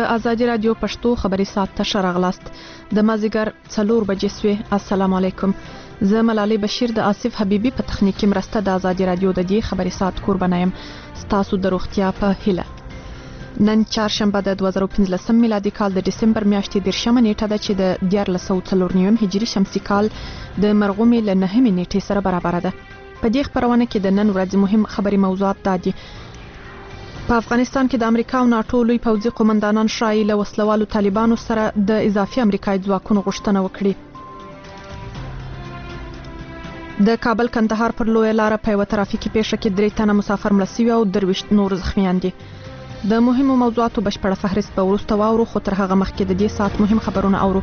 آزادي رادیو پښتو خبري ساعت ته شراغلاست د مازیګر 4 بجې سوي. السلام علیکم. زه ملالۍ بشیر د آصف حبیبي په تخنیکی مرسته د آزادي رادیو د دې خبري ساعت قربانه یم. ستاسو د روغتیا په هیله. نن چهارشنبه د 2015 میلادي کال د دسمبر میاشتې 10 نیټه ده چې د 1449 هجري شمسي کال د مرغومي ل 9 نیټې سره برابر ده. په دې خبرونه کې د نن ورځې مهم خبري موضوعات دي. په افغانستان کې د امریکا او ناتو لوی پوځي قومندانان شایي له وسلوالو طالبانو سره د اضافي امریکایي ځواکونو غوښتنه وکړي. د کابل کندهار پر لویه لاره په یوه ترافیکي پیښه کې 3 تنه مسافر مړه شوي او 23 نور زخمیان دي. د مهمو موضوعاتو بشپړه فهرست به وروسته واورو، خو تر هغه مخکې د دې ساعت مهم خبرونه اورو.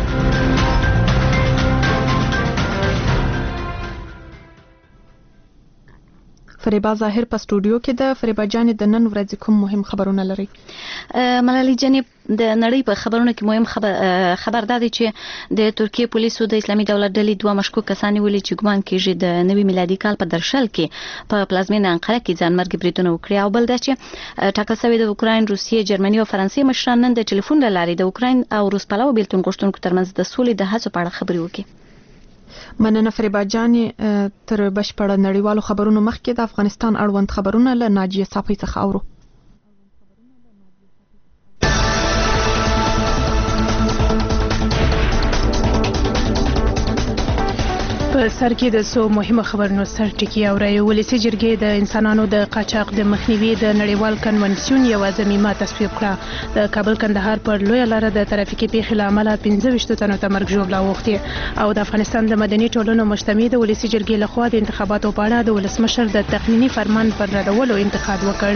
فریبا ظاهر په سټوډیو کې ده. فریبا جانې د نن ورځې کوم مهم خبرونه لري؟ ملالۍ جانې د نړۍ په خبرونو کې مهم خبر دا دی چې د ترکیه پولیسو د اسلامي دولت ډلې 2 مشکوک کسان ولې چې ګمان کېږي د نوي میلادي کال په درشل کې په پلازمینه انقره کې ځانمرګي بریدونه وکړي، او بل دا چې ټاکل شوی د اوکراین، روسیې، جرمني او فرانسې مشران نن د ټلیفون له لارې د اوکراین او روس پلوه بیلتون غوښتونکو ترمنځ د سولې د هڅو په اړه خبرې وکړي. مننه فریبا جانې. تر بشپړه نړیوالو خبرونو مخکې د افغانستان اړوند خبرونه له ناجیه صافی څخه اورو. په سر کې د سو مهمه خبرونو سر ټکی اوري. ولسی جرګې د انسانانو د قاچاق د مخنیوي د نړیوال کنونسیون یو ضمیمه تصویب کړه. د کابل کندهار پر لویه لاره د ترافیکي پیښې له امله 25 تنو ته مرګ ژوبله اوښتې، او د افغانستان د مدني ټولنو مجتمع د ولسی جرګې لخوا د انتخاباتو په اړه د ولسمشر د تقنیني فرمان پر ردولو انتقاد وکړ.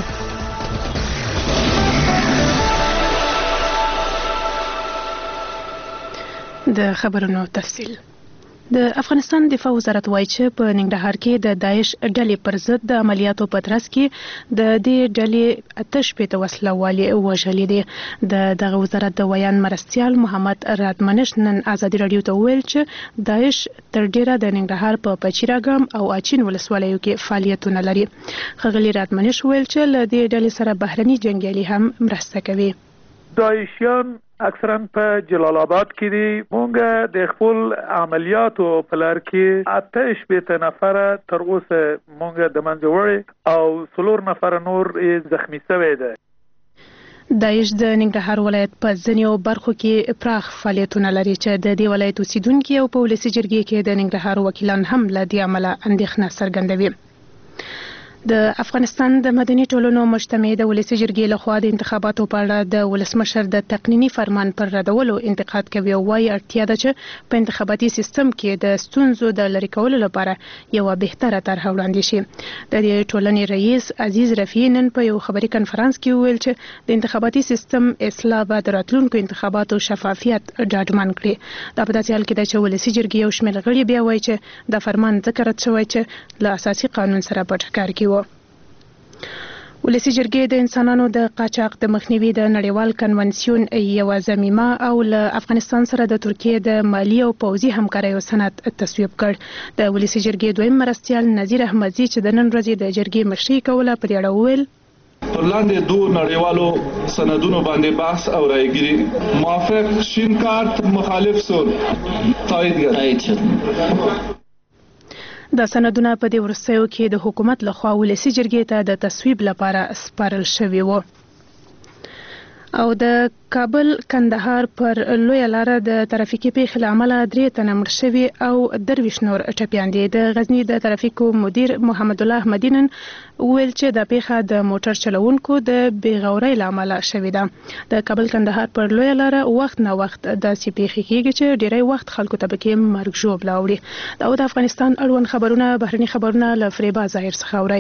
د خبرونو تفصیل. د افغانستان دفاع وزارت وایي چې په ننګرهار کې د داعش ډلې پر ضد د عملیاتو په ترڅ کې د دې ډلې 88 وسله والي وژلي دي. دغه وزارت د ویان مرستیال محمد رادمنش نن آزادي رادیو ته وویل چې داعش تر ډیره د ننګرهار په پچیراګام او اچین ولسوالیو کې فعالیتونه لري. ښاغلي رادمنش وویل چې له دې ډلې سره بهرني جنګیالي هم مرسته کوي. داعشیان اکثرا په جلال آباد کې دي. مونږ د خپل عملیاتو په لار کې 88 نفر تر اوسه مونږ د منځه وړي او 4 نفر نور زخمی شوي دي. داعش د ننګرهار ولایت په ځینو برخو کې پراخ فعالیتونه لري چې د دې ولایت اوسیدونکو او په ولسی جرګې کې د ننګرهار وکیلان هم له دې عمله اندېښنه څرګندوي. د افغانستان د مدني ټولنو مجتمع د ولسی جرګې لخوا د انتخاباتو په اړه د ولسمشر د تقنیني فرمان پر ردولو انتقاد کوي او وايي اړتیا ده چې په انتخاباتي سیستم کې د ستونزو د لرې کولو لپاره یو بهتره طرحه وړاندې شي. د دې ټولنې رئیس عزیز رفیع نن په یو خبري کنفرانس کې وویل چې د انتخاباتي سیستم اصلاح به د راتلونکو انتخاباتو شفافیت ډاډمن کړي. دا په داسې حال کې ده چې ولسی جرګې یو شمېر غړي بیا وایي چې د فرمان ځکه رد شوی چې له اساسي قانون سره په ټکر کې و. ولسی جرګې د انسانانو د قاچاق د مخنیوي د نړیوال کنونسیون یو ضمیمه او له افغانستان سره د ترکیه د مالی او پوځي همکاریو سند تصویب کړ. د ولسی جرګې دویم مرستیال نذیر احمدزي چې د نن ورځې د جرګې مشري کوله په دې اړه وویل: پر لاندې 2 نړیوالو سندونو باندې بحث او رایګیری موافق شین کارت مخالف سول تایید شد. دا سندونه په دې وروستیو کې د حکومت لخوا ولسی جرګې ته د تصویب لپاره سپارل شوي وو. او د کابل کندهار پر لویه لاره د ترافیکي پیښې له امله 3 تنه مړه شوي او 23 نور ټپیان دي. د غزني د ترافیکو مدیر محمد الله احمدي نن وویل چې دا پیښه د موټر چلوونکو د بېغورۍ له امله شوې ده. د کابل کندهار پر لویه لاره وخت نه وخت داسې پیښې کېږي چې ډېری وخت خلکو ته پکې مرګ ژوبله اوړي. دا د افغانستان اړوند خبرونه بهرني خبرونه له فریبا ظاهر څخه اورئ.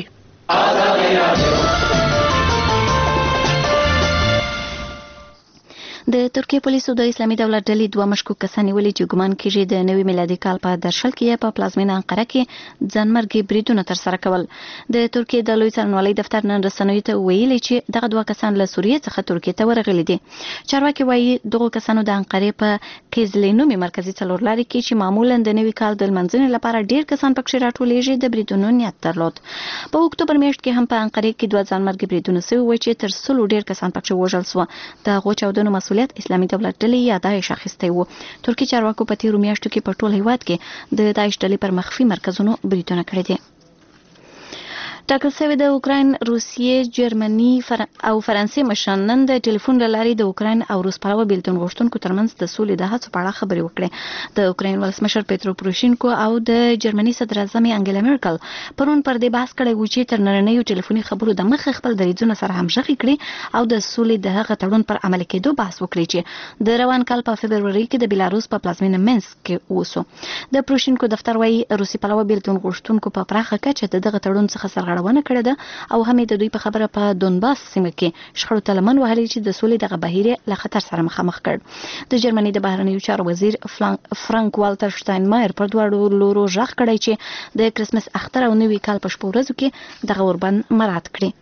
د ترکیه پولیسو د اسلامي دولت ډلې دوه مشکوک کسان نیولي چې ګومان کیږي د نوي میلادي کال په درشل کې په پلازمینه انقره کې ځانمرګي بریدونه ترسره کول. د ترکیه د لوی څارنوالۍ دفتر نن رسنیو ته ویلي چې دغه دوه کسان له سوریې څخه ترکیه ته ورغلي دي. چارواکي وایي دغه کسانو د انقرې په کیزلینومي مرکزي څلورلارې کې چې معمولا د نوي کال د لمانځنې لپاره ډیر کسان پکې راټولېږي د بریدونو نیت درلود. په اکتوبر میاشت کې هم په انقرې کې دوه ځانمرګي بریدونه شوي و چې تر 100 ډیر کسان پکې وژل شو. د هغو چاودنو مسؤلیت اسلامي دولت ډلې یا داعش اخیستی و. ترکیه چارواکو په تیرو میاشتو کې په ټول هیواد کې د داعش ډلې پر مخفي مرکزونو بریدونه کړي دي. ټاکل شوی د اوکراین، روسیې، جرمني او فرانسې مشران نن د ټلیفون له لارې د اوکراین او روس پلوه بیلتون غوښتونکو ترمنځ د سولې د هڅو په اړه خبرې وکړې. د اوکراین ولسمشر پیترو پروشینکو او د جرمني صدر اعظم انګیلا میرکل پرون پر دې بحث کړی و چې تر نننیو ټلیفوني خبرو د مخه خپل دریځونه سره همغږي کړي او د سولې د هغه تړون پر عملي کېدو بحث وکړي چې د روان کال په فبروري کې د بیلاروس په پلازمینه مینسک کې وسو. د پروشینکو دفتر وايي روسي پلوه بیلتون غوښتونکو په پراخه کچه دغه تړون څخه سرغړونه کړې ده او هم د دوی په خبره په دونباس سیمه کې شخړو ته لمن وهلي چې د سولې دغه بهیر له خطر سره مخامخ کړ. د جرمني د بهرنیو چارو وزیر فرانک والټر شتاینمایر پر دواړو لورو ژغ کړی چې د کرسمس اختر او نوي کال په شپو ورځو کې دغه اوربند مراعات کړي.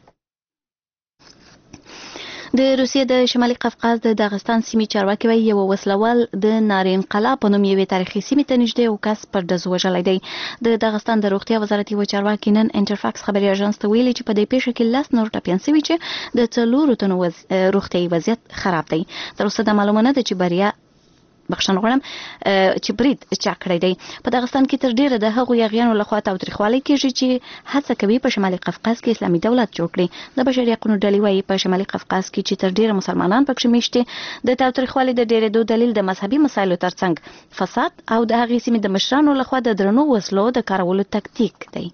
د روسیې د شمالي قفقاز د داغستان سیمې چارواکي وایي یو وسلوال د نارین قلا په نوم یوې تاریخي سیمې ته نږدې یو کس پر ډز وژلی دی. د داغستان د روغتیا وزارت یو چارواکي نن انټرفاکس خبري اژانس ته ویلي چې په دې پیښه کې 10 نور ټپیان شوي چې د 4 تنو روغتیايي وضعیت خراب دی. تر اوسه دا معلومه نه ده چې بریا بخښنه غواړم چې برید چا کړی دی. په داغستان کې تر ډیره د هغو یاغیانو لخوا تاوتریخوالی کیږي چې هڅه کوي په شمالي قفقاز کې اسلامي دولت جوړ کړي. د بشري حقوقو ډلې وایي په شمالي قفقاز کې چې تر ډیره مسلمانان پکې میشته د تاوتریخوالي د ډیرېدو دلیل د مذهبي مسایلو ترڅنګ فساد او د هغې سیمې د مشرانو لخوا د درنو وسلو د کارولو تکتیک دی.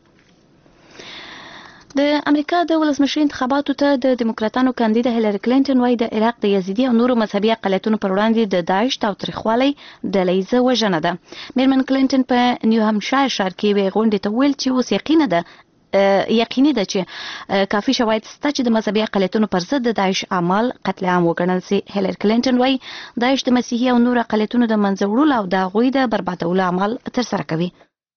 د امریکا د ولسمشر انتخاباتو ته د دیموکراتانو کاندیده هیلری کلینټن وايي د عراق د یزیدي او نورو مذهبي اقلیتونو پر وړاندې د داعش تاوتریخوالی ډلهییزه وژنه ده. میرمن کلینټن په نیو همشایر ښار کې یوې غونډې ته وویل چې اوس یقیني ده چې کافي شواهد شته چې د مذهبي اقلیتونو پر ضد د داعش اعمال قتل عام وګڼل شي. هیلری کلینټن وايي داعش د مسیحي او نورو اقلیتونو د منځه وړلو او د هغوی د بربادولو اعمال ترسره کوي.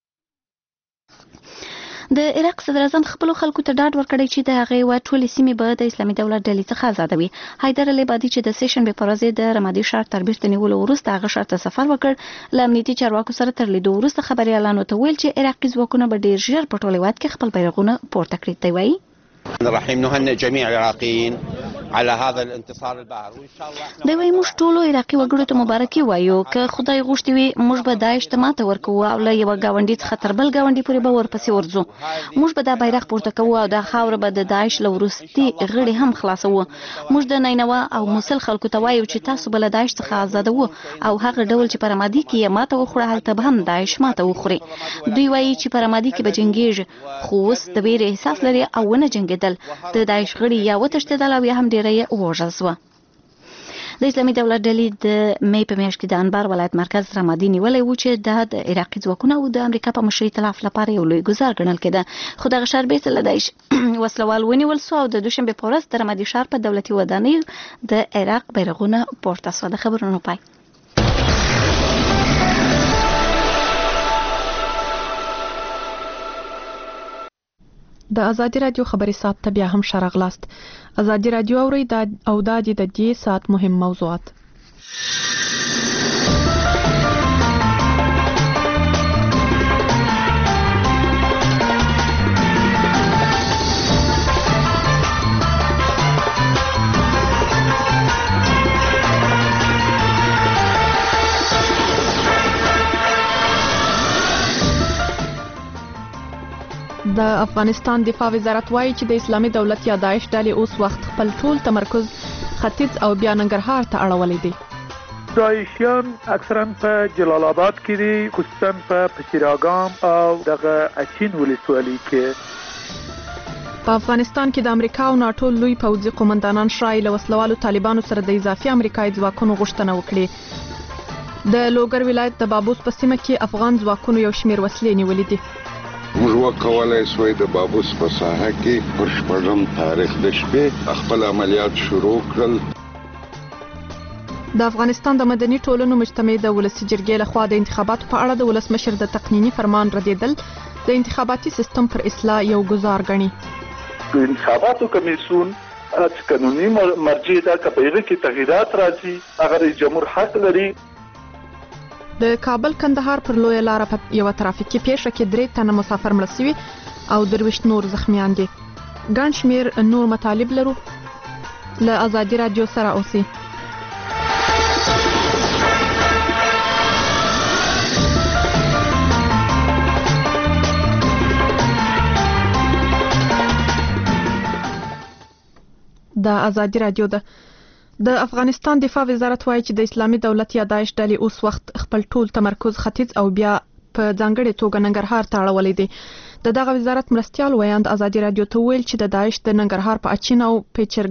د عراق صدر اعظم خپلو خلکو ته ډاډ ورکړی چې د هغې ټولې سیمې به د اسلامي دولت ډلې څخه آزادوي. حیدر العبادي چې د سیشنبې په ورځ د رمادي ښار تر بیرته نیولو وروسته هغه ښار ته سفر وکړ، له امنیتي چارواکو سره تر لیدو وروسته خبریالانو ته ویل چې عراقي ځواکونه به ډیر ژر په ټول هیواد کې خپل بیرغونه پورته کړي. دی وایي الرحیم نهنئ جميع العراقيين على هذا الانتصار الباهر وان شاء الله. دی وایي موږ ټولو عراقي وګړو ته مبارکي وایو. که خدای غوښتي وي موږ به داعش ته ماته ورکوو او له یوه ګاونډي څخه تر بل ګاونډي پورې به ورپسې ورځو. موږ به دا بیرغ پورته کوو او دا خاوره به د داعش له وروستي غړي هم خلاصوو. موږ د نینوا او موصل خلکو ته وایو چې تاسو به له داعش څخه آزادوو او هغه ډول چې په رمادي کې یې ماته وخوړه هلته به هم داعش ماته وخوري. دوی وایي چې په رمادي کې به جنګېږي خو اوس د ویرې احساس لري او ونه جنګېدل. د داعش غړي یا وتښتېدل او یا هم ډیری یې ووژل شوه. د اسلامي دولت ډلې د مې په میاشت کې د انبار ولایت مرکز رمادي نیولی و چې دا د عراقي ځواکونو او د امریکا په مشرۍ تلاف لپاره یو لوی ګزار ګڼل کېده. خو دغه ښار بیرته له داعش وسلوال ونیول شو او د دوشنبې په ورځ د رمادي ښار په دولتي ودانیو د عراق بیرغونه پورته شوه. د خبرونو پای. د ازادي رادیو خبري ساعت ته بیا هم شراغلاست. ازادي رادیو اوري او د دې ساعت مهم موضوعات. د افغانستان دفاع وزارت وایي چې د اسلامي دولت یا داعش ډلې اوس وخت خپل ټول تمرکز ختیځ او بیا ننګرهار ته اړولی دی. داعشیان اکثرا په جلال آباد کې دي، خصوصا په پچیراګام او دغه اچین ولسوالۍ کې. په افغانستان کې د امریکا او ناټو لوی پوځي قومندانان شرایي له وسلوالو طالبانو سره د اضافي امریکایي ځواکونو غوښتنه وکړي. د لوګر ولایت د بابوس په سیمه کې افغان ځواکونو یو شمېر وسلې نیولې دي. موږ وکولای شوای د بابوس په ساحه کې پر 4 تاریخ د شپې خپل عملیات شروع کړل. د افغانستان د مدني ټولنو مجتمع د ولسي جرګې لخوا د انتخاباتو په اړه د ولسمشر د تقنینی فرمان ردیدل د انتخاباتي سیستم پر اصلاح یو گزار غني. انتخاباتو کمیسیون چې قانوني مرجع ده که په هغه کې تغییرات راځي هغه رئیس جمهور حق لري. د کابل کندهار پر لویه لار په یو ترافیکي پیښه کې 3 تنه مسافر مړ شوي او 23 نور زخمیان دي. ګڼ شمېر نور مطالب لرو. له ازادي رادیو سره اوسئ. د ازادي رادیو د افغانستان دفاع وزارت وایي چې د اسلامي دولت یا داعش ډلې اوس وخت خپل ټول تمرکز ختیځ او بیا په ځانګړې توګه ننګرهار ته اړولې دي. دغه وزارت مرستیال ویاند ازادي رادیو ته ویل چې د داعش د ننګرهار په اچین او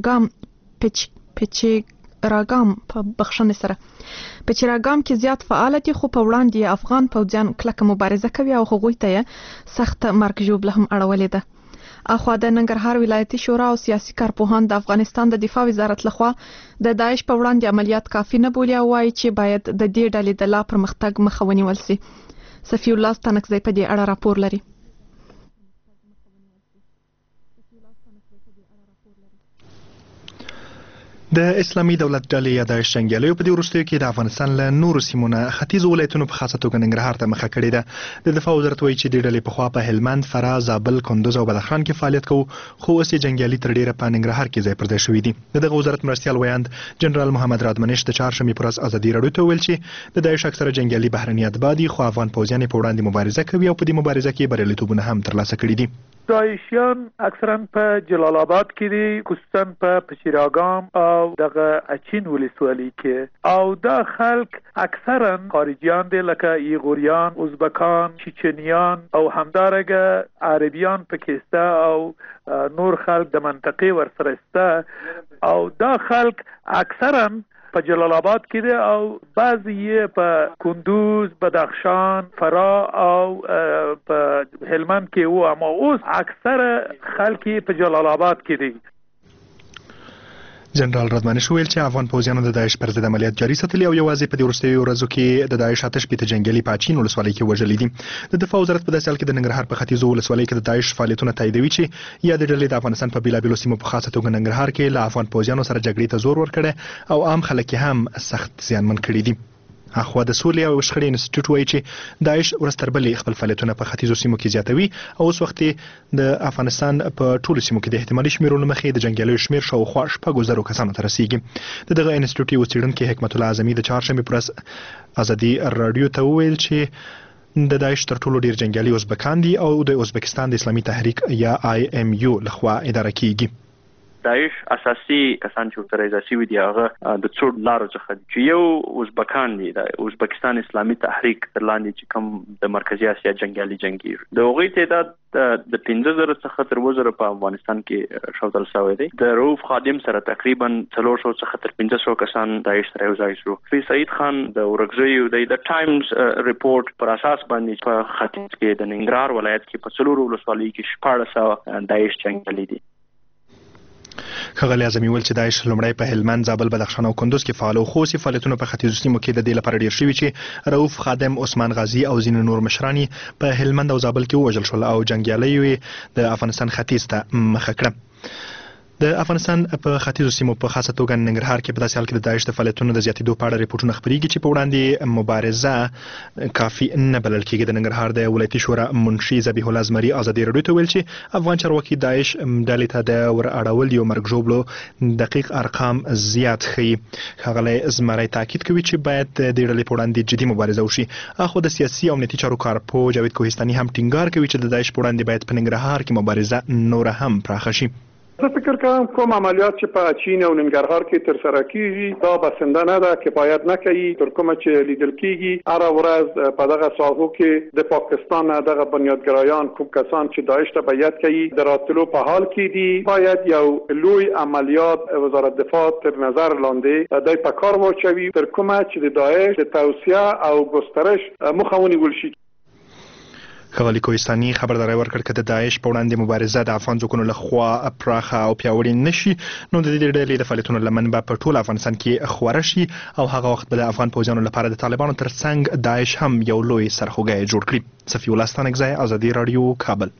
پچراګام په بخښنې سره پچراګام کې زیات فعال دي خو په وړاندې افغان پوځیان کلکه مبارزه کوي او هغوی ته سخت مرګ ژوبله هم اړولې ده. اخوا د ننګرهار ولایتي شورا او سیاسي کارپوهان د افغانستان د دفاع وزارت لخوا د داعش په وړاندې عملیات کافي نه بولي او وایي چې باید د دې ډلې د لا پرمختګ مخه ونیول شي. صفی الله ستانکزی په دې اړه راپور لري. د اسلامي دولت ډلې یا داعش جنګیالیو په دې وروستیو کې د افغانستان له نورو سیمو نه ختیځو ولایتونو په خاصه توګه ننګرهار ته مخه کړې ده. د دفاع وزارت وایي چې د ډلې پخوا په هلمند، فراه، زابل، کندوز او بدخشان کې فعالیت کوي خو اوس یې جنګیالي تر ډیره په ننګرهار کې ځای پر ځای شوي دي. دغه وزارت مرستیال ویاند جنرال محمد رادمنش د چهارشنبې پر ورځ ازادي رادیو ته ویل چې د داعش اکثره جنګیالي بهرني اتباع دي خو افغان پوځیان په وړاندې مبارزه کوي او په دې مبارزه کې بریالیتوبونه هم ترلاسه کړي دي. داعشیان اکثرا په جلال آباد کې دي، خصوصا په پچراګام او دغه اچین ولسوالۍ کې، او دا خلک اکثرا خارجیان دي لکه ایغوریان، ازبکان، چچنیان او همدارنګه عربیان پکې او نور خلک د منطقې ورسره سته او دا خلک اکثرا په جلال آباد کې دي او بعضی یې په کندوز، بدخشان، فراه او په هلمند کې وو، اما اوس اکثره خلک په جلال آباد کې دي. جنرال رادمنش ویل چې افغان پوځیانو د داعش پر ضد عملیات جاري ساتلي او یوازې په دې وروستیو ورځو کې د داعش 8 جنګیالي په اچین ولسوالۍ کې وژلي دي. د دفاع وزارت په داسې حال کې د ننګرهار په ختیځو ولسوالۍ کې د داعش فعالیتونه تاییدوي چې یا د ډلې د افغانستان په بیلابیلو سیمو په خاصه توګه ننګرهار کې له افغان پوځیانو سره جګړې ته زور ورکړی او عام خلک هم سخت زیانمن کړي دي. اخوا د سولې او شخړې انسټیټیوټ وایي چې داعش ورستربلې خپل فعالیتونه په ختیځو سیمو کې زیاتوي او اوس وخت د افغانستان په ټولو سیمو کې د احتمالي شمیرونو مخې د جنګیالیو شمیر شاوخوا 6,000 کسانو ته رسیږي. دغه انسټیټیوټ څېړونکي حکمت الله اعظمي د چهارشنبې پر ورځ ازادي رادیو ته وویل چې د داعش تر ټولو ډیر جنګیالي ازبکان دي او د ازبکستان د اسلامي تحریک یا IMU لخوا اداره کیږي. داعش اساسي کسان چې اترایزاسي وي دي هغه د څو لارو څخه چې یو ازبکان دي، د ازبکستان اسلامي تحریک تر لاندې چې کوم د مرکزی اسیا جنگیالي جنگي د هغوی تعداد د 15,000 څخه تر 20,000 په افغانستان کې شاوتل شوی دی. د روف خادم سره تقریبا 400 څخه تر 500 کسان داعش سره یوځای شو. فی سعید خان د ورغزیو د ټایمز ریپورت پر اساس باندې په ختیځ کې د ننګرهار ولایت کې په څلورو ولسوالیو کې 1400 داعش جنگیالي دي. ښاغلي اعظمي ویل چې داعش لومړی په هلمند، زابل، بدخشان او کندوز کې فعال او خو اوس فعالیتونه په ختیځو سیمو کې د دې لپاره ډیر شوي چې رؤوف خادم، عثمان غازي او ځینې نور مشران په هلمند او زابل کې ووژل شول او جنګیالي د افغانستان ختیځ ته مخه کړه. د افغانستان په ختیځو سیمو په خاصه توګه ننګرهار کې په داسې حال کې د داعش د فعالیتونو د زیاتېدو په اړه ریپورټونه خپرېږي چې په وړاندې مبارزه کافي نه بلل کېږي. د ننګرهار د ولایتي شورا منشي ذبیح الله زمري ازادي رادیو ته ویل چې افغان چارواکي داعش ډلې ته د ور اړول یو مرګ ژوبلو دقیق ارقام زیات ښیي. ښاغلی زمري تاکید کوي چې باید د ډلې په وړاندې جدي مبارزه وشي. اخو د سیاسي او امنیتي چارو کارپوه جاوید کوهستاني هم ټینګار کوي چې د داعش په وړاندې باید په ننګرهار کې مبارزه نوره هم پراخه شي. زه فکر کوم کوم عملیات چې په اچین او ننګرهار کې تر سره کیږي دا بسنده نه ده، کفایت نه کوي. تر کومه چې لیدل کیږي هر ورځ په دغه ساحو کې د پاکستان دغه بنیادګرایان کوم کسان چې داعش ته بیعت کوي د راتلو په حال کې دي. باید یو لوی عملیات وزارت دفاع تر نظر لاندې دای په کار واچوي تر کومه چې د داعش د توسعه او گسترش مخه ونیول شي. ښاغلي کوهستاني خبرداری ورکړ که د داعش په وړاندې مبارزه د افغان ځواکونو لخوا پراخه او پیاوړې نشي نو د دې ډلې د فعالیتونو لمن به په ټول افغانستان کې خوره شي او هغه وخت به د افغان پوځیانو لپاره د طالبانو ترڅنګ داعش هم یو لوی سرخوږی جوړ کړي. صفي الله ستانکزی، ازادي راډیو، کابل.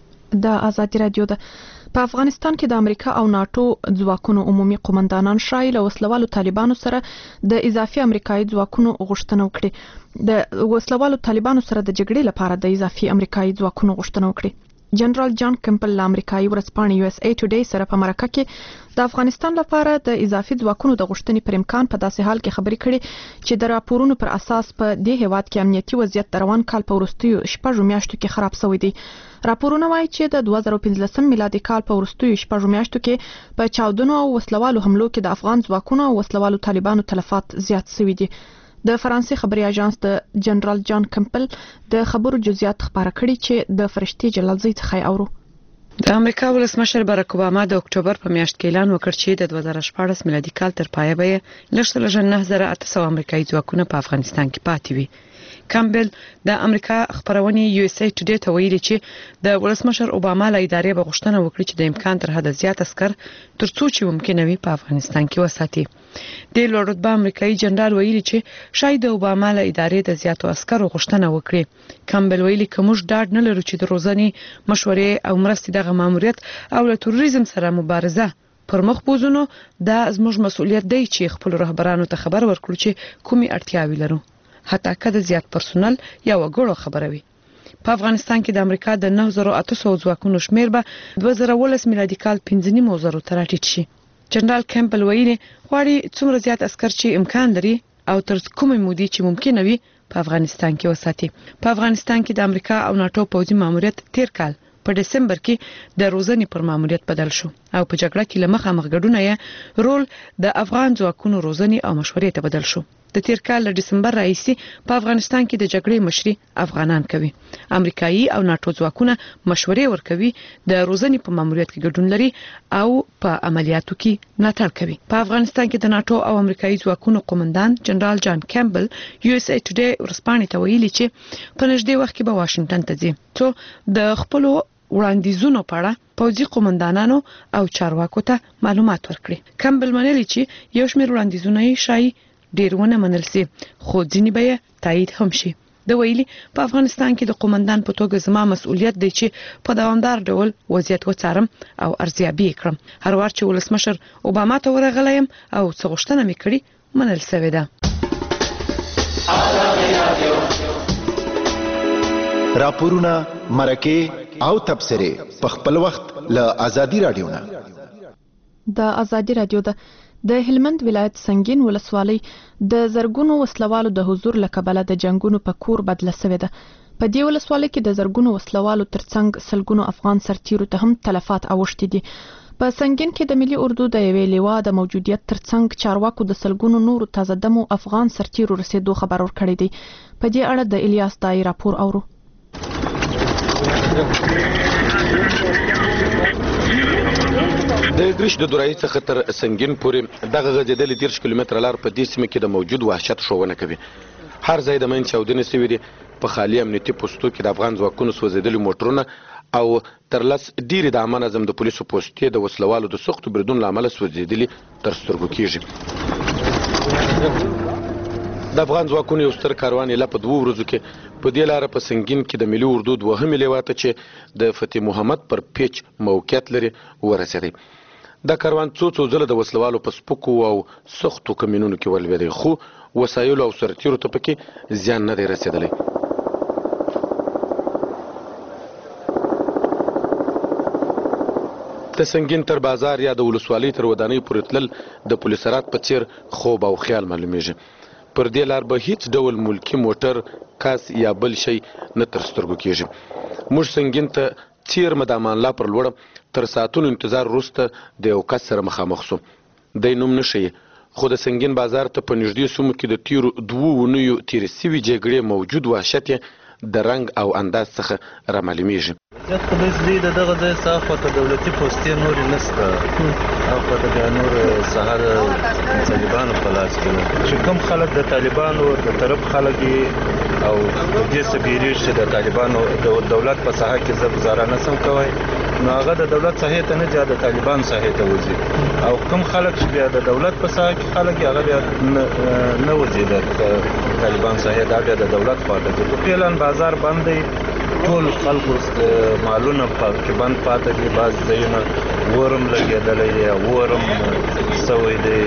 د ازادي راډیو په افغانستان کې د امریکا او ناتو ځواکونو عمومي قومندانان شایي له وسلوالو طالبانو سره د اضافي امریکایي ځواکونو غوښتنه وکړي. د وسلوالو طالبانو سره د جګړې لپاره د اضافي امریکایي ځواکونو غوښتنه وکړي. جنرال جان کمپل له امریکایي ورځپاڼې USA Today سره په مرکه کې د افغانستان لپاره د اضافي ځواکونو د غوښتنې پر امکان په داسې حال کې خبرې کړي چې د راپورونو پر اساس په دې هیواد کې امنیتي وضعیت د روان کال په وروستیو 6 میاشتو کې خراب شوی دی. راپورونه وایي چې د 2015 میلادي کال په وروستیو 6 میاشتو کې په چاودنو او وسلوالو حملو کې د افغان ځواکونو او وسلوالو طالبانو تلفات زیات شوي دي. د فرانسې خبري اژانس د جنرال جان کمپل د خبرو جزئیات خبره کړي چې د فرشتي جلالزی څخه اورو. د امریکا ولسمشر باراک اوباما د اکتوبر په میاشت کې اعلان وکړ چې د 2014 میلادي کال تر پایه به لږ 9800 امریکایي ځواکونه په افغانستان کې پاتې وي. کامبل د امریکا خبرونه USA Today ته ویلي چې د ولسمشر اوباما له ادارې به غوښتنه وکړي چې د امکان تر حد زیات عسكر ترڅو چې ممکن وي په افغانستان کې وساتي. د لوړ رتبه امریکایي جنرال ویلي چې شاید د اوباما له ادارې د زیاتو عسکرو غوښتنه وکړي. کامبل ویلي کوم ډاډ نه لرو چې د روزنې مشورې او مرستې دغه ماموریت او له تروریزم سره مبارزه پر مخ بوزونو دا زموږ مسؤلیت دی چې خپل رهبرانو ته خبر ورکړو چې کومي اړتیاوې لرو حتی که د زیات پرسونل یا وګړو خبره وي. په افغانستان کې د امریکا د 9800 ځواکونو شمیر به 2019 میلادي کال 15,000 ته راټیټ شي. جنرال کمپل ویلي غواړي څومره زیات عسكر چې امکان لري او تر کومې مودې چې ممکن وي په افغانستان کې وساتي. په افغانستان کې د امریکا او ناتو پوځي ماموریت تیر کال په دسمبر کې د روزنې پر ماموریت بدل شو او په جګړه کې لمخه مخګډونه یې رول د افغان ځواکونو روزنې او مشورې ته بدل شو. د تیر کال له دسمبر راهیسې په افغانستان کې د جګړې مشري افغانان کوي. امریکایي او ناتو ځواکونه مشورې ورکوي، د روزنې په ماموریت کې ګډون لري او په عملیاتو کې ملاتړ کوي. په افغانستان کې د ناتو او امریکایي ځواکونو قومندان جنرال جان کمپل USA Today ورځپاڼې ته ویلي چې په نږدې وخت کې به واشنگټن ته ځي څو د خپل وړاندیزونو په اړه پوځي قومندانانو او چارواکو ته معلومات ورکړي. کمپل منلي چې یو شمېر وړاندیزونه یې شایي ډیر ونه منل سي خو ځینې به تایید هم شي. د ویلي په افغانستان کې د قومندان په توګه زما مسؤلیت دی چې په دوامدار ډول وضعیت وڅارم او ارزیابي کړم. هر وخت چې ولسمشر اوباما ته ورغلم او څه غوښتنه مې کړې منل شوې ده. راپورونه، مرکه او تبصره په خپل وخت له ازادي راډیو نه. د ازادي راډیو د هلمند ولایت سنگین ولسوالۍ د زرګونو وسلوالو د حضور لکبله د جنگونو په کور بدله شوې ده. په دې ولسوالۍ کې د زرګونو وسلوالو ترڅنګ سلګونو افغان سرتیرو ته هم تلفات اوښتي دي. په سنگین کې د ملي اردو د یوې لیوا د موجودیت ترڅنګ چارواکو د سلګونو نورو تازه دمو افغان سرتیرو رسیدو خبر ورکړی دی. په دې اړه د الیاس دای راپور اورو. د ګریش د دورای څخه تر سنگین پورې دغه غځېدلې 30 کیلومتره لار په دې سیمه کې د موجود وحشت ښوونه کوي. هر ځای د مین چاودنې سوي دي. په خالي امنیتي پوسټو کې د افغان ځواکونو سوځېدلي موټرونه او تر لس ډیرې د امان اعظم د پولیسو پوستې د وسلوالو د سختو بریدونو له امله سوځېدلي تر سترګو کېږي. د افغان ځواکونو یو ستر کاروان یې په 2 ورځو کې په دې لاره په سنگین کې د ملي اردو 2 لیوا ته چې د فتح محمد پر پیچ موقعیت لري ورسېدی. دا کاروان څو ځله د وسلوالو په سپکو او سختو کمینونو کې ولوېدی خو وسایلو او سرتیرو ته پکې زیان نه دی رسېدلی. د سنگین تر بازار یا د ولسوالۍ تر ودانۍ پورې تلل د پولیسرات په څیر خوب او خیال معلومیږي. پر دې لار به هیڅ ډول ملکی موټر، کاس یا بل شی نه تر سترګو کېږي. موږ سنگین ته څیرمه د امان الله پر لوړه تر ساعتونو انتظار وروسته د یو کس سره مخامخ سو. دی نوم نه ښیي خو د سنگین بازار ته په نږدې سیمو کې د تیرو 2 اونیو تېرې سوي جګړې موجود وحشت یې د رنګ او انداز څخه رامعلومیږي. یا خو بزلی دغه ځای څخه ته دولتي پوستې نورې نشته او خو د نور سهار طالبانو په لاس کې چې کوم خلک د طالبانو د طرف خلک او دې سپیریش چې د طالبانو د دولت په ساحه کې زه گزاره نسم کوي نو هغه د دولت ساحه ته نه د طالبان ساحه ته وځي او کوم خلک چې بیا د دولت په ساحه کې خلک هغه بیا نه وځي د طالبان ساحه دا بیا د دولت خواته ځي په فعلا بازار بند دی ټول خلکو مالونه پاکي بند پاتې دي باز ځایونه ورم لګېدلی دی ورم سوی دی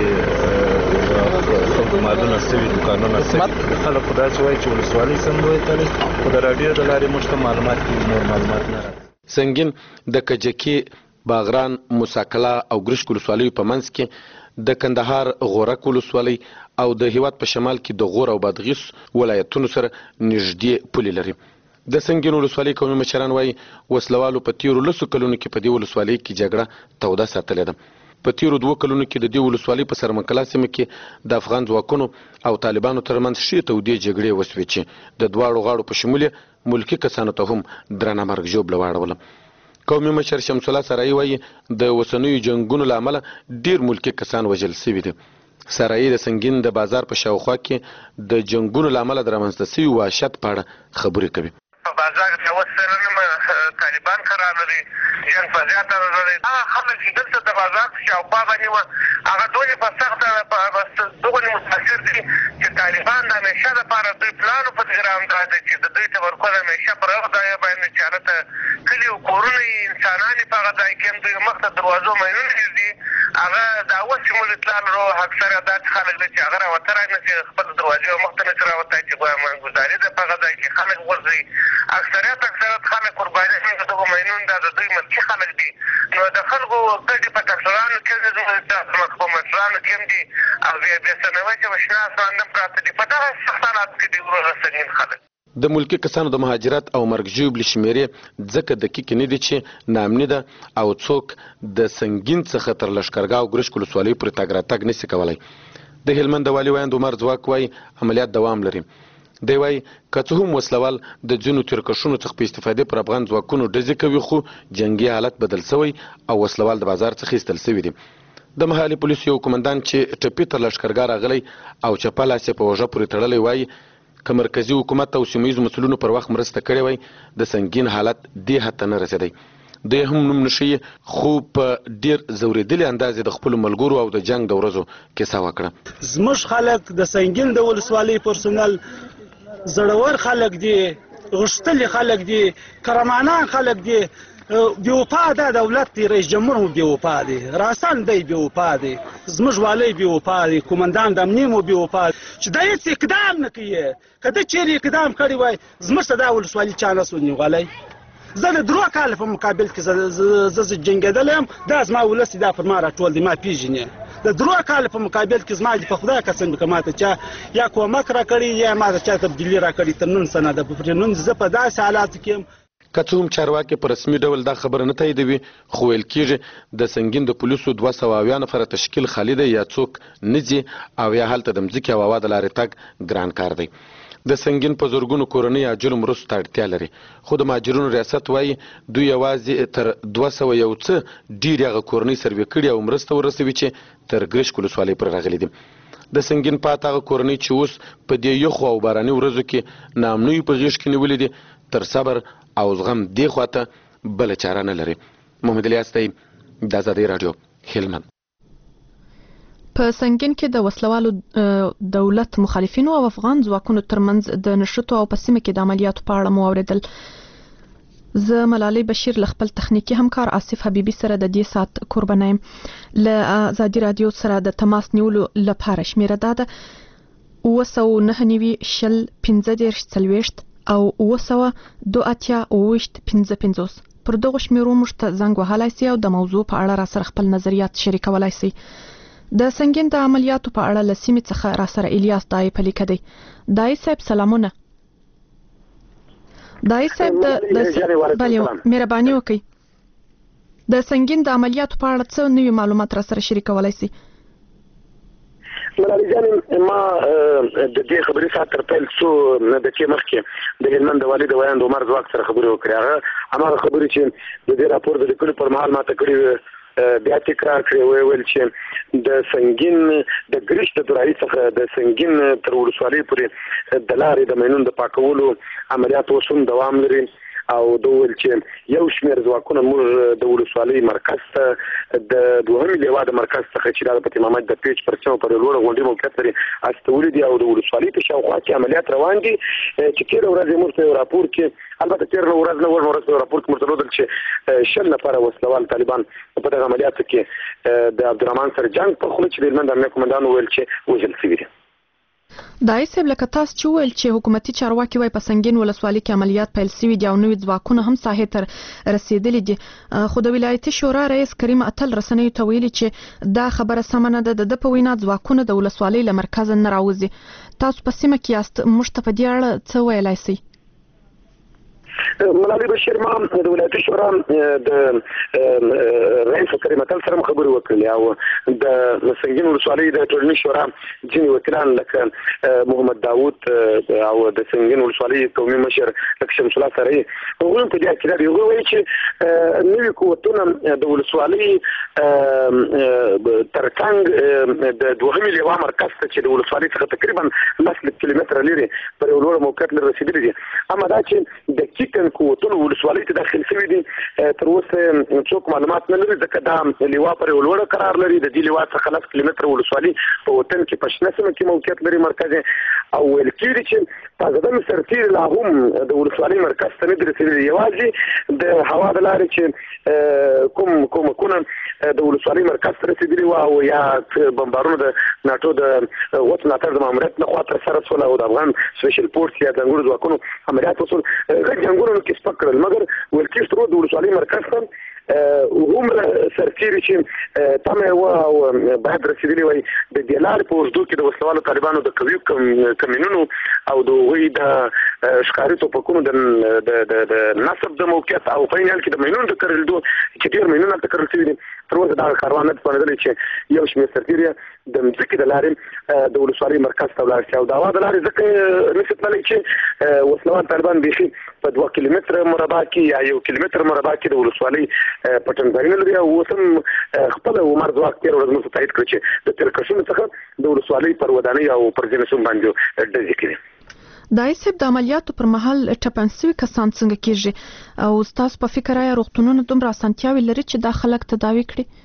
خلکو مالونه سوي دکانونه سوي خلک خو داسې وایي چې ولسوالۍ سمبوی تللی خو د راډیو د لارې موږ ته معلومات کېږي نور معلومات نه راځي سنگین د کجکي باغران موساکلا او ګرشک ولسوالیو په منځ کې د کندهار غورک ولسوالۍ او د هیواد په شمال کې د غور او بادغیس ولایتونو سره نږدې پولې لري د سنگین ولسوالۍ قومي مشران وایي وسلوالو په تیرو 10 کلونو کې په دې ولسوالۍ کې جګړه توده ساتلې ده په تیرو 2 کلونو کې د دې ولسوالۍ په سرمنکلا سیمه کې د افغان ځواکونو او طالبانو ترمنځ شي تودې جګړې وسوې چې د دواړو غاړو په شمول ملکی کسانو ته هم درنه مرګ ژوبله واړوله قومي مشر شمس الله سرایی وایي د وسنیو جنگونو له امله ډیر ملکی کسان وژل شوي دي سرایی د سنگین د بازار په شاوخوا کې د جنگونو له امله د رامنځته شوي وحشت په اړه خبرې کوي په بازار کې اوس سره طالبان قرار لري جنګ په زیاته لري هغه خلک چې دلته د بازار په شاوخوا باندې و هغه دوی په سخته دغه متاثر دي چې طالبان د همیشه لپاره دوی پلان په ګرام راځي چې د دوی تمرکز همیشه پر هغه ځای باندې چې هلته کلي او کورونه انسانان په هغه ځای کې دوی مخ ته دروازو مینونه دي هغه د اوس چې موږ اطلاع لرو اکثره داسې خلک دي چې هغه راوتلی نه شي خپل دروازې مخ ته نه شي راوتی چې ګزاري ده په هغه ځای کې خلک ورځي اکثریت خلک قرباني د دغو مینون دا د دوی ملکي خلک دي نو د خلکو ګډې په ټکسرانو کې زموږ په مشرانو کې هم دي او بیا ثانوي چې مشنا اسمان هم پراته دي په دغه سخت حالاتو کې دي وروره سنګین خلک د ملکی کسانو د مهاجرت او مرګ ژوبلې شمیرې ځکه دقیق نه دي چې نامني ده او څوک د سنگین څخه تر لشکرګاه او ګرشک ولسوالۍ پورې تګ راتګ نشي کولی د هلمند والي وایند عمر ځواک وایي عملیات دوام لري دی وایي که څه هم وسلوال د ځینو تیرکشونو څخه په استفادې پر افغان ځواکونو ډزې کوي خو جنګي حالت بدل شوی او وسلوال د بازار څخه ایستل شوي دي د محلي پولیسو یو قومندان چې ټپي تر لشکرګاه راغلی او چپه لاس یې په اوږه پورې تړلی وایي که مرکزي حکومت او سیمه ییزو مسؤلینو پر وخت مرسته کړې وای د سنگین حالت دې حد ته نه رسېدی دوی هم نوم نشي خو په ډیر زوریدلي اندازې د خپلو ملګرو او د جنګ د ورځو کیسه وکړه زموږ خلک د سنگین د ولسوالۍ پرسونل زړور خلک دي غښتلي خلک دي کرمانان خلک دي بیوفا دا دولت دی رئیس جمهور مو بیوفا دی راسان دی بیوفا دی زموږ والی بیوفا دی کومندان د امنیې مو بیوفا دی چې دا هېڅ اقدام نه کوي که ده چیرې اقدام کړی وای زموږ ته دا ولسوالي چا نه سو نیولی زه د 3 کاله په مقابل کې زه جنګېدلی یم دا زما ولس دا پر ما راټول دی ما پېژنې د 3 کاله په مقابل کې زما په خدای قسم که ماته چا یا کومک راکړي یا ماته چا تبدیلي راکړي تر نن سنه ده پرې نن زه په داسې حالاتو کې یم که څه هم چارواکي په رسمي ډول دا خبره نه تاییدوي خو ویل کېږي د سنگین د پولیسو 280 نفره تشکیل خالي دی یا څوک نه ځي او یا هلته د مځکې او هوا د لارې تګ ګران کار دی د سنگین په زرګونو کورنۍ اجرو مرستو ته اړتیا لري خو د مهاجرونو ریاست وایي دوی یوازې تر 200 یو څه ډېرې هغه کورنۍ سروې کړي او مرسته ورسوي چې تر ګرشک ولسوالۍ پورې راغلي دي د سنگین پاته هغه کورنۍ چې اوس په دې یخو او باراني ورځو کې ناامنیو په غېږ کې نیولې دي تر صبر او زغم دې خواته بله چاره نه لري محمد الیاس دی د ازادۍ راډیو هلمند په سنگین کې د وسلوالو دولت مخالفینو او افغان ځواکونو ترمنځ د نشټو او په سیمه کې د عملیاتو په اړه مو اوریدل زه ملالۍ بشیر له خپل تخنیکي همکار آصف حبیبي سره د دې ساعت قربانه یم له ازادي رادیو سره د تماس نیولو لپاره شمیره ده 999 شل 15 40 او 922 پر دغه شمیرو موږ ته زنګ وهلای سي او د موضوع په اړه را سره خپل نظریات شریکولای سي د سنگین د عملیاتو په اړه له سیمې څخه را سره الیاس دای په لیکه دی دای صاحب سلامونه دای صاحب بله مهرباني وکړئ د سنگین د عملیاتو په اړه څه نوي معلومات را سره شریکولای سي ملالي جان ما د دې خبرې سره تر پیل څو دقیقې مخکې د هلمند د والي د ویاند عمر ځواک سره خبرې وکړې. هغه خبرې چې د دې راپور د لیکلو پر مهال ماته کړې بیا تکرار کړې ویل چې د سنگین د ګریش د درایي څخه د سنگین تر ولسوالۍ پورې د لارې د مینون د پاکولو عملیات اوس هم دوام لري او دوول چې یو شمېر ځواکونه موږ د ولسوالۍ مرکز ته د دوهمې لیوا د مرکز څخه چې د فتح محمد د پیج پر سیمه پر لوړه غونډۍ موقعیت لري استولي دي او د ولسوالۍ په شاوخوا کې عملیات روان دي چې تېره ورځ موږ ته راپور کې البته تېره ورځ نه ورته راپور کې موږ ته چې 10 نفره وسلوال طالبان په دغه عملیاتو کې د عبدالرحمن سره جنگ په خوله چې د هلمند امنیه قومندان وویل چې وژل شوي دي. دای صاحب لکه تاسو چې ویل چې حکومتي چارواکي وای په سنگین ولسوالۍ کې عملیات پیل شوي دي او نوې ځواکونه هم ساحې ته رسیدلي دي، خو د ولایتي شورا رئیس کریم اتل رسنیو ته ویلي چې دا خبره سمه نه ده، د په وینا ځواکونه د ولسوالۍ له مرکز نه راوځي. تاسو په سیمه کې یاست، موږ ته په دې اړه څه ویلای شئ؟ ملالي بشیر ما د ولایتي شورا د رئیس کریم اتل سره خبرې وکړلې او د سنگین ولسوالۍ د ټولنې شورا ځینې وکیلان لکه محمد داوود او د سنگین ولسوالۍ قومي مشر لکه شمس الله سرای هغوی په دې عقیده دي. هغوی وایي چې نوي قوتونه د ولسوالۍ تر څنګ د دوهمې لیوا مرکز ته چې د ولسوالۍ څخه تقریبا 10 کیلومتره لرې پر یو لوړ موقعیت لري رسیدلي دي. اما دا چې د کیکن قوتونو ولسوالۍ ته داخل شوي دي تر اوسه څوک معلومات نه لري، ځکه دا لیوا پر یو لوړ قرار لري. د دې لیوا څخه 10 کیلومتره ولسوالۍ په وطن کې په شنه سیمه کې موقعیت لري مرکز او ویل کېږي چې تازه سرتیر لا هم د ولسوالۍ مرکز ته نه دي رسېدلي، یوازې د هوا د لارې چې کومکونه د ولسوالۍ مرکز ته رسېدلي وو او یا بمبارونو د ناټو د وطن ملاتړ د ماموریت لخوا ترسره شول او د افغان سپیشل فورس یا ځانګړو ځواکونو عملیات وشول. جنګونو کې سپک کړل، مګر ویل کېږي تر د ولسوالۍ مرکز ته هومره سرتیري چې تمه وه او باید رسېدلي وای د دې لارې په اوږدو کې د وسلوالو طالبانو د قوي کمینونو او د هغوی د ښکاري توپکونو د نصب د موقعیت او په عین حال کې د مینونو د کرلېدو چې ډېر مینونه هلته کرل شوي دي. تر اوسه دغه کاروان نه پوهېدلی چې یو شمېر سرتیر د مځکې د لارې د ولسوالۍ مرکز ته ولاړ شي او د هوا د لارې ځکه نشي تللی چې وسلوال طالبان بیخي په 2 کیلومتره مربع کې یا 1 کیلومتر مربع کې د ولسوالۍ پټنځایونه لري او اوس هم خپل عمر ځواک تېره ورځ موږ تایید کړ چې د ترکشونو څخه د ولسوالۍ پر ودانۍ او پر ځینو سیمو باندې ډزې کوي. دای صاحب د عملیاتو پر مهال ټپن شوي کسان څنګه کېږي او ستاسو په فکر آیا روغتونونه دومره اسانتیاوې لري چې دا خلک تداوي کړي؟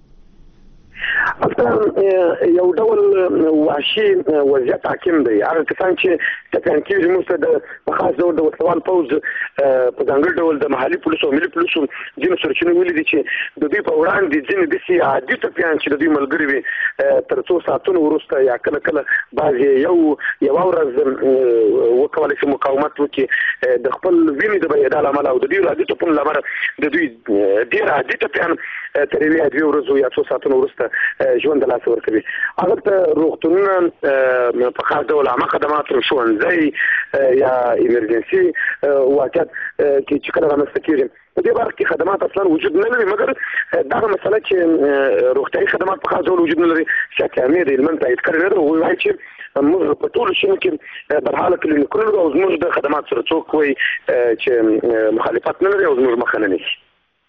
یو ډول وحشي وضعیت حاکم دی. هغه کسان چې ټپیان کېږي موږ ته د په خاص ډول د وسلوال پوځ په ځانګړي ډول د محلي پولیسو او ملي پولیسو ځینو سرچینو ویلي دي چې د دوی په وړاندې ځینې داسې عادي ټپیان چې د دوی ملګري وي تر څو ساعتونو وروسته یا کله کله بعض یوه ورځ وکولی شي مقاومت وکړي د خپل وینې د بهېدا له امله او د دوی عادي ټپونو له امله د دوی ډېر عادي ټپیان تر یوې 2 ورځو یا 2 ساعتونو وروسته ژوند د لاسه ورکوي. هغه ته روغتونونه په خاص ډول عامه خدمات ښوونځی یا ایمرجنسي واقعیت کې چې کله رامنځته کېږي په دې برخه کې خدمات اصلا وجود نه لري، مګر دغه مسله چې روغتیایي خدمات په خاص ډول وجود نه لري شاکر امیر د هلمند تایید کړی نه ده. هغوی وایي چې موږ په ټولو سیمو کې برحاله کلینیکونه او زموږ د خدمات سره څوک وایي چې مخالفت نه لري او زموږ مخه نه نیسي.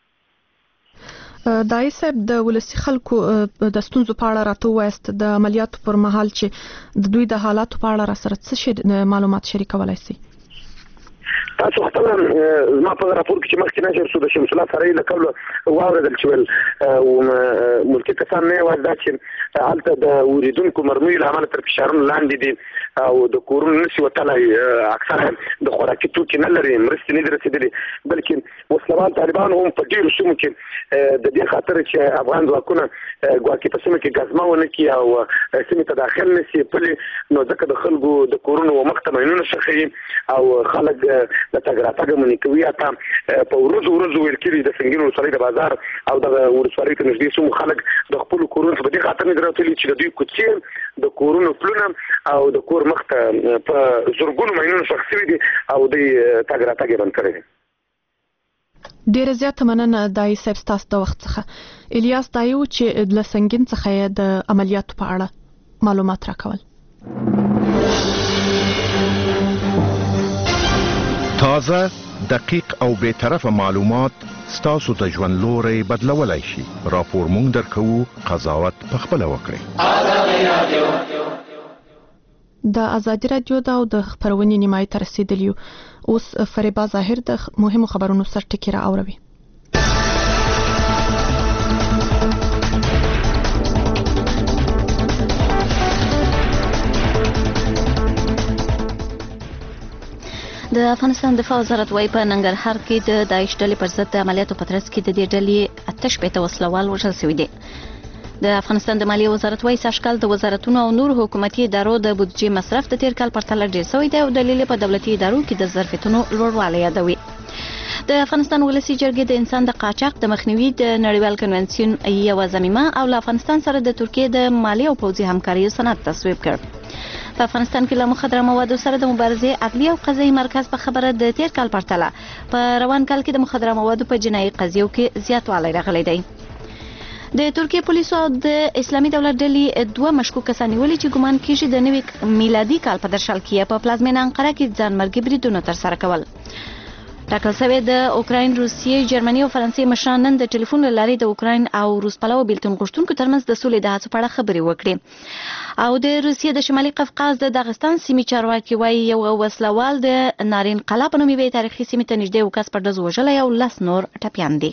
دای صاحب د ولسی خلکو د ستونزو په اړه راته وایست د عملیاتو پر مهال چې د دوی د حالاتو په اړه را سره څه معلومات شریکولی شئ؟ تاسو خپل زما په راپور کې چې مخکې نشر شو د شمس الله سرای له قبله واورېدل چې ویل ملکي کسان نه یوازې دا چې هلته د اوریدونکو مرمۍ له امله تر فشارونو لاندې دي او د کورونو نشي وتلی، اکثره د خوراکي توکي نه لري، مرستې نه دي رسېدلي، بلکې وسلوال طالبان هم په ډېرو سیمو کې د دې خاطر چې افغان ځواکونه ګواکې په سیمه کې ګزمه ونه کړي او سیمې ته داخل نه شي پلي، نو ځکه د خلکو د کورونو و مخ ته ماینونه ښخوي او خلک د تګ راتګ منې کوي. حتی په ورځو ویل کېږي د سنګین ولسوالۍ د بازار او دغه ولسوالۍ ته نږدې سیمو خلک د خپلو کورونو څخه په دې خاطر نه دي راوتلي چې د دوی کوڅې د کورونو پلونه او د کور مخ ته په زرګونو ماینونه ښخ شوي دي او دوی تګ راتګ یې بند کړی دی. ډیره زیاته مننه دای صاحب ستاسو د وخت څخه. الیاس دایو چې له سنگین څخه د عملیاتو په اړه معلومات راکول. تازه، دقیق او بی‌طرفه معلومات ستاسو د ژوند لوري بدلولای شي. راپور مونږ درکوو، قضاوت پخپله وکړئ. د ازادي رادیو دا او د خبرونې نیمایي ته رسیدلی. اوس فریبا ظاهر د مهمو خبرونو سرټکی را اوروي. د افغانستان دفاع وزارت وايي په ننګرهار کې د داعش ډلې پر ضد عملیاتو په ترڅ کې د دې ډلې 88 وسلوال وژل شوي دي. د افغانستان د مالیې وزارت وايي سږ کال د وزارتونو او نور حکومتي ادارو د بودجې مصرف د تیر کال پرتله ډیر شوی دی او دلیل په دولتي ادارو کې د ظرفیتونو لوړوالی یادوي. د افغانستان ولسی جرګې د انسان د قاچاق د مخنیوي د نړیوال کنونسیون یو ضمیمه او له افغانستان سره د ترکیه د مالی او پوځي همکاري سند تصویب کړ. په افغانستان کې له مخدره موادو سره د مبارزې عدلي او قضایي مرکز په خبره د تیر کال پرتله په روان کال کې د مخدره موادو په جنایي قضیو کې زیاتوالی راغلی دی. د ترکیه پولیسو د اسلامي دولت ډلې 2 مشکوک کسان نیولي چې ګمان کیږي د نوي میلادي کال په درشل کې په پلازمینه انقره کې ځانمرګي بریدونه ترسره کول. ټاکل شوی د اوکراین، روسیې، جرمني او فرانسې مشران نن د ټلیفون له لارې د اوکراین او روس پلوه بیلتون غوښتونکو ترمنځ د سولې د هڅو په اړه خبرې وکړې. او د روسیې د شمالي قفقاز د داغستان سیمې چارواکي وایي یو وسلوال د نارین قلعه په نوم یوې تاریخي سیمې ته نږدې یو کس په ډز وژلی او 10 نور ټپیان دي.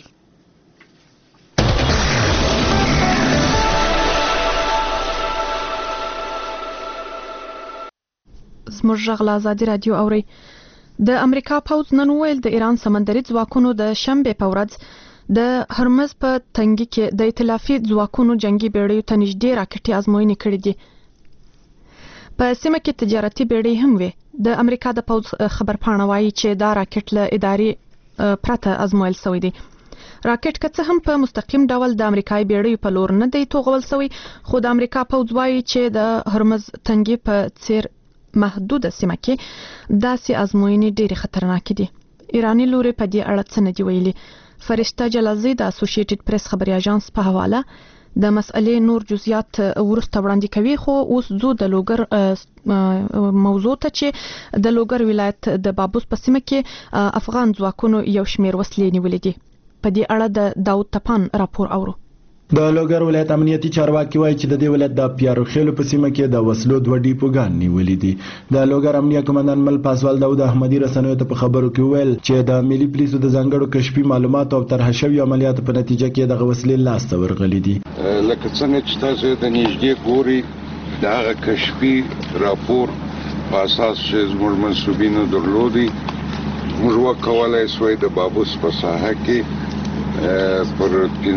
زموږ غږ له ازادي رادیو اوري. د امریکا پوځ نن ویل د ایران سمندري ځواکونو د شنبې په ورځ د هرمز په تنګي کې د ائتلافي ځواکونو جنگي بیړیو ته نږدې راکټي ازموینې کړې دي. په سیمه کې تجارتي بیړۍ هم وي. د امریکا د پوځ خبرپاڼه وایي چې دا راکټ له اداري پرته ازمویل شوی دی. راکټ که څه هم په مستقیم ډول د امریکایي بیړیو په لور نه دی توغول شوی، خو د امریکا پوځ وایي چې د هرمز تنګي په څیر محدوده سیمه کې داسې ازموینې ډېرې خطرناکې دي. ایرانی لوري په دې اړه څه نه دی ویلي. فرشته جلازی د اسوسییټډ پریس خبري اژانس په حواله د مسئلې نور جزئیات ورسته وړاندې کوي، خو اوس زو د لوګر موضوع ته چې د لوګر ولایت د بابوس په سیمه کې افغان ځواکونو یو شمیر وسلې نیولې دي. په دې اړه د داود تپان راپور اورو. د لوګر ولایت امنیتي چارواکي وایي چې د دې ولایت د پیارو خېلو په سیمه کې د وسلو 2 ډیپوګان نیولې دي. د لوګر امنیه کمانډان مل پاسوال داود احمدي رسنیو ته په خبرو کې ویل چې د ملي پولیسو د ځانګړو کشفي معلوماتو او طرح شوی عملیاتو په نتیجه کې د وسلې لاس ته ورغلي دي. لکه څنګه چې تاسو د نږدې ګوري دا کشفي راپور په اساس چې زموږ منسوبینو درلودي، موږ وکولای شو د بابوس په ساحه کې پر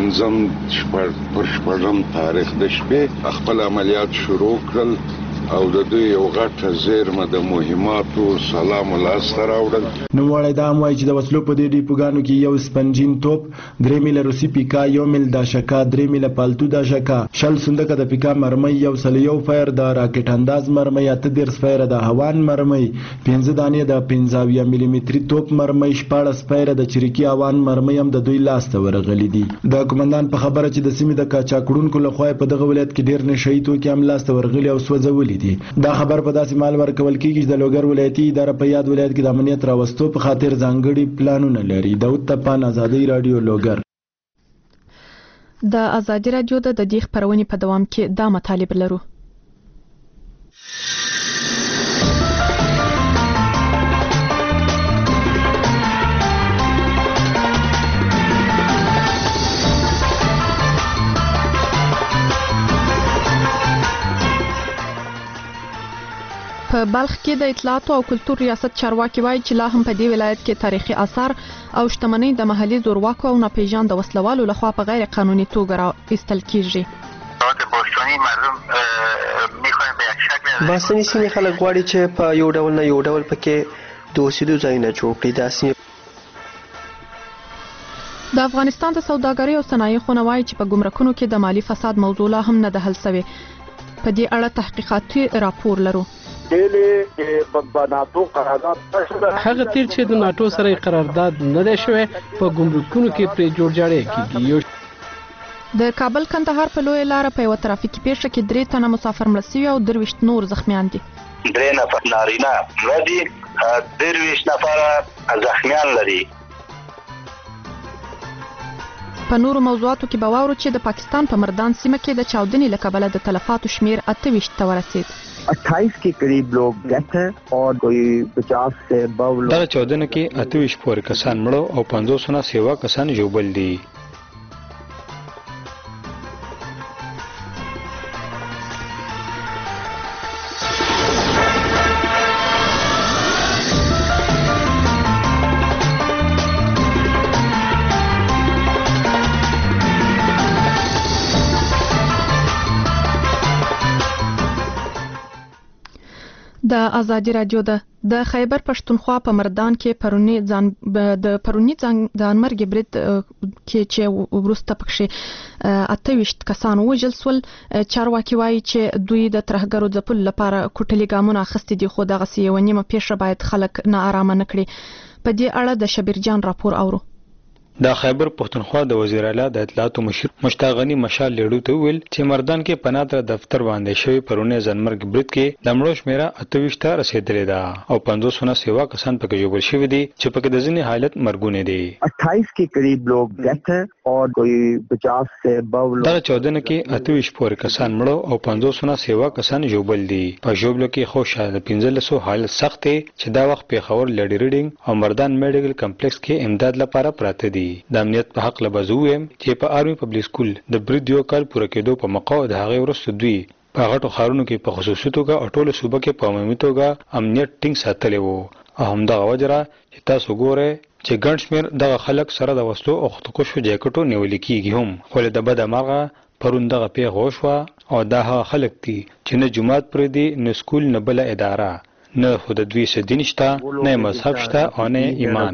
15 تاریخ د شپې خپل عملیات شروع کړل او د دوی یو غټه زیرمه د مهماتو سلام لاسته راوړل. نو وړای دا وایي چې د وسلو په دې ډیپوګانو کې یو سپنجین توپ، 3 میله روسي پیکا، 1 میل داشکا، 3 میله پالتو داشکا، شل صندوق د پیکا مرمۍ، یو سل یو فایر د راکټ انداز مرمۍ، 8 فایر د هوان مرمۍ، 15 دانې د 15 ملي متري توپ مرمۍ، 14 فایر د چریکي هوان مرمۍ هم د دوی لاس ته ورغلي دي. د کمانډان په خبره چې د سیمې د قاچاقړونکو لخوا په دغه ولایت کې ډیر نشئی توکي هم لاس ته ورغلي او سوځولي دي. دا خبر په داسې مال ورکول کیږي چې د لوګر ولایتي اداره په یاد ولایت کې د امنیت راوستو په خاطر ځانګړي پلانونه لري. داود تپان، ازادي رادیو، لوګر. د ازادي رادیو د دې خبرونې په دوام کې دا مطالب لرو. په بلخ کې د اطلاعات او کلتور ریاست چارواکي وایي چې لا هم په دې ولایت کې تاریخي آثار او شتمنۍ د محلي زورواکو او ناپېژانده وسلوالو لخوا په غیر قانوني توګه راایستل کیږي. باستني سیمې خلک غواړي چې په یو ډول نه یو ډول پکې د اوسېدو ځایونه جوړ کړي. دا سیمې د افغانستان د سوداګرۍ او صنایع خونه وایي چې په ګمرکونو کې د مالی فساد موضوع لا هم نه ده حل شوې. په دې اړه تحقیقاتي راپور لرو. هغه تیر چې د ناتو سره قرارداد نه دی شوی په ګمرکونو کې پرې جوړ جاړی کیږي. د کابل کندهار په لوی لار په یو ترافیکي پیښه کې 3 تنه مسافر مړ شوي او 23 نور زخمیان دي. 3 نفر نارینه مړه دي، 23 نفر زخمیان لري. په نورو موضوعاتو کې به واورو چې د پاکستان په مردان سیمه کې د چاودنې له کبله د تلفاتو شمیر 28 ته ورسید. 28 के करीब लोग डेथ हैं और कोई 50 से 52 دا چاودنه کې 28 پورې کسان مړو او 500 نه سیوا کسان ژوبل دي. د ازادي رادیو د خیبر پښتونخوا په مردان کې پرونی ځانمرګي برید کې چې وروسته پکې 28 کسان وژل سول. چارواکي وایي چې دوی د ترهګرو ځپلو لپاره کوټلي ګامونه اخیستي دي، خو دغه یوه نیمه پیښه باید خلک نه آرامه نه کړي. په دې اړه د شبیر جان راپور اورو. د خیبر پښتونخوا د وزیر اعلی د اطلاعاتو مشر مشتاق غنی مشال لیډو ته ویل چې مردان کې پناتره دفتر باندې شوی پرونه ځنمرګ برید کې د مړو شمیره 28 ته رسیدلې ده او 500 نه سیوا کسان پکې جوړ شوی دي چې پکې د ځینې حالت مرګونه دي. 28 के करीब लोग डेथ हैं और कोई 50 से 52 دا چاودنه کې 28 پورې کسان مړو او 500 نه سیوا کسان جوړل دي. په جوړلو کې خوشا د 1500 حالت سخت دي چې دا وخت په خبر لډی ریډینګ او مردان میډیکل کمپلیکس کې امداد لپاره پراته دي. د امنیت په حق لبزوم چې په آرمي پبلک سکول د برید یو کال پوره کېدو په موقع د هغه ورسته دوی په غټو خارونو کې په خصوصي توګه او ټولو صوبه کې په عمومي توګه امنیت ټینګ ساتلی وو. همدغه وجره چې تاسو ګوره چې ګڼ شمېر دغه خلک سره د وسلو او خودکشو جاکټو نیول کېږي هم، خو د بده مرغه پرون دغه پیښه وشوه او دا هغه خلک دي چې نه جومات پرې دي نه سکول نه بله اداره نه خو د دوی څه دین شته نه مذهب شته او نه ایمان.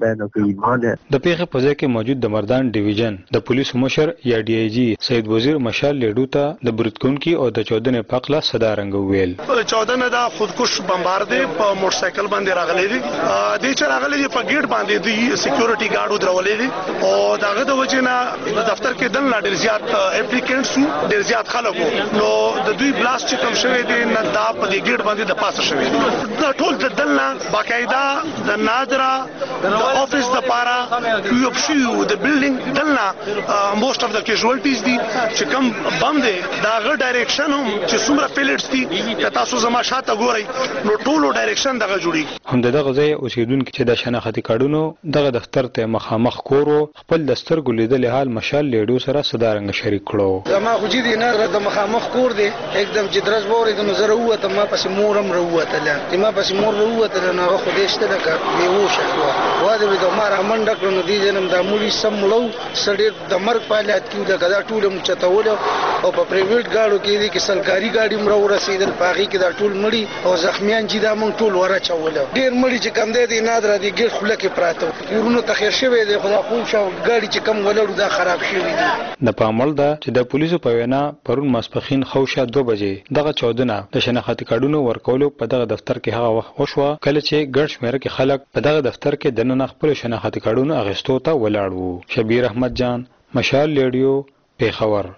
د پیښې په ځای کې موجود د مردان ډیویژن د پولیسو مشر یا ډي آی جی سید وزیر مشال لیډو ته د برید کوونکي او د چاودنې په اړه صدا رنګ ویل. چاودنه دا خودکش بمبار دی په موټر سایکل باندې راغلی دی. د چې راغلی دی په گیټ باندې دی سکیورټي ګارد درولې دي او داغه د وجه نه د دفتر کې دل ډیر زیات اپلیکینټس ډیر زیات خلکو نو د دوی بلاست چې کوم شوی دی نه دا په دې گیټ باندې د پاسه شوی دی. د ټول د دلنا باقاعده د نادره د افیس د پارا یو شیو د بلډینګ دلنا موست اف د کیژوالټیز دي چې کوم بم دی دا غ ډایرکشن هم چې څومره پیلټس دي که تاسو زما شاته ګورئ نو ټولو ډایرکشن دغه جوړي. هم دغه ځای اوسیدونکو چې د شناختی کارډونو دغه دفتر ته مخامخ کورو خپل دستر ګلیدل حال مشال لیډو سره صدا رنګ شریک کړو. زما خو جدي نه د مخامخ کور دی एकदम چې درز ووري د نظر وته ما پس مورم وروته ما پس مور وروته نه خو دې شته لکه یو شخوا واده به د مار منډه کړو دې جنم د مولي سملو سړي د مرګ په حالت کې د غدا ټول مچتول او په پرایویټ گاډو کې دي کې سرکاري گاډي مرو رسیدل پاغي کې دا ټول مړي او زخمیان چې دا مونږ ټول ورچول ډیر مړي چې کم دي نادر دي ګیر خله کې پراته ورونو تخیر شوی دی خدا خو شو گاډي چې کم ولړو دا خراب شوی دي. د پامل دا چې د پولیسو په وینا پرون ماسپخین خوشه 2 بجې دغه چاودنه د شناختی کارډونو ورکولو په دغه دفتر کې هغه وخت وشوه کله چې ګڼ شمېر کې خلک په دغه دفتر کې د نن خپل شناختی کارډونو اغستو ته ولاړ وو. شبیر احمد جان مشال لیډیو پیښور.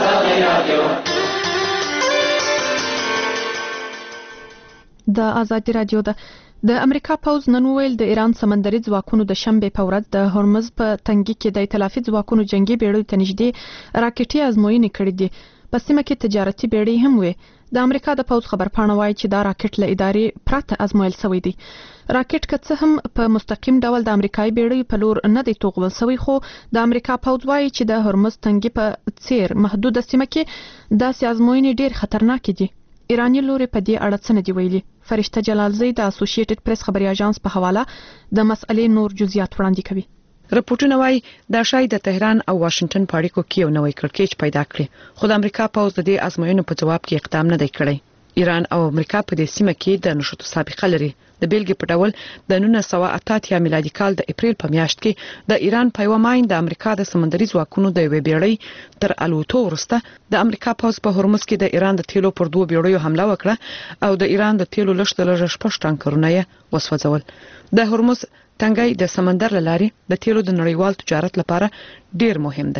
د ازادي رادیو د امریکا پوز نن ویل د ایران سمندري ځواکونو د شنبه په ورځ د هرمز په تنګي کې د ائتلافي ځواکونو جنگي بیړۍ ته نږدې راکټي ازموینې کړې دي. په سیمه کې تجارتي بیړۍ هم وي. د امریکا د پوز خبرپاڼه وایي چې دا راکټ له ادارې پراته ازمویل شوی دی. راکټ که څه هم په مستقیم ډول د امریکایي بیړۍ په لور نه دی توغول شوی، خو د امریکا پوز وایي چې د هرمز تنګي په څیر محدوده سیمه کې داسې ازموینې ډیر خطرناک دي. ایرانی لوري په دې اړه څه نه دی ویلي. فرشته جلالزی د اسوسییټډ پریس خبري اژانس په حواله د مسئلې نور جزئیات وړاندې کوي. رپورټونه وايي دا شاید د تهران او واشنگټن په اړیکو کې یو نوې کړکېچ پیدا کړي، خو د امریکا پوز د دې ازموینو په جواب کې اقدام نه دی کړی. ایران او امریکا په دې سیمه کې د نشټو سابقه لري. د بیلګې په ډول د 1988 میلادي کال د اپریل په میاشت کې د ایران په یو ماین د امریکا د سمندري ځواکونو د یوې بیړۍ تر الوتو وروسته د امریکا پوز په هرمز کې د ایران د تیلو پر 2 بیړیو حمله وکړه او د ایران د تیلو لږ 6 ټانکرونه یې وسوځول. د هرمز تنګي د سمندر لاري د تیلو د نړیوال تجارت لپاره ډیر مهم دی.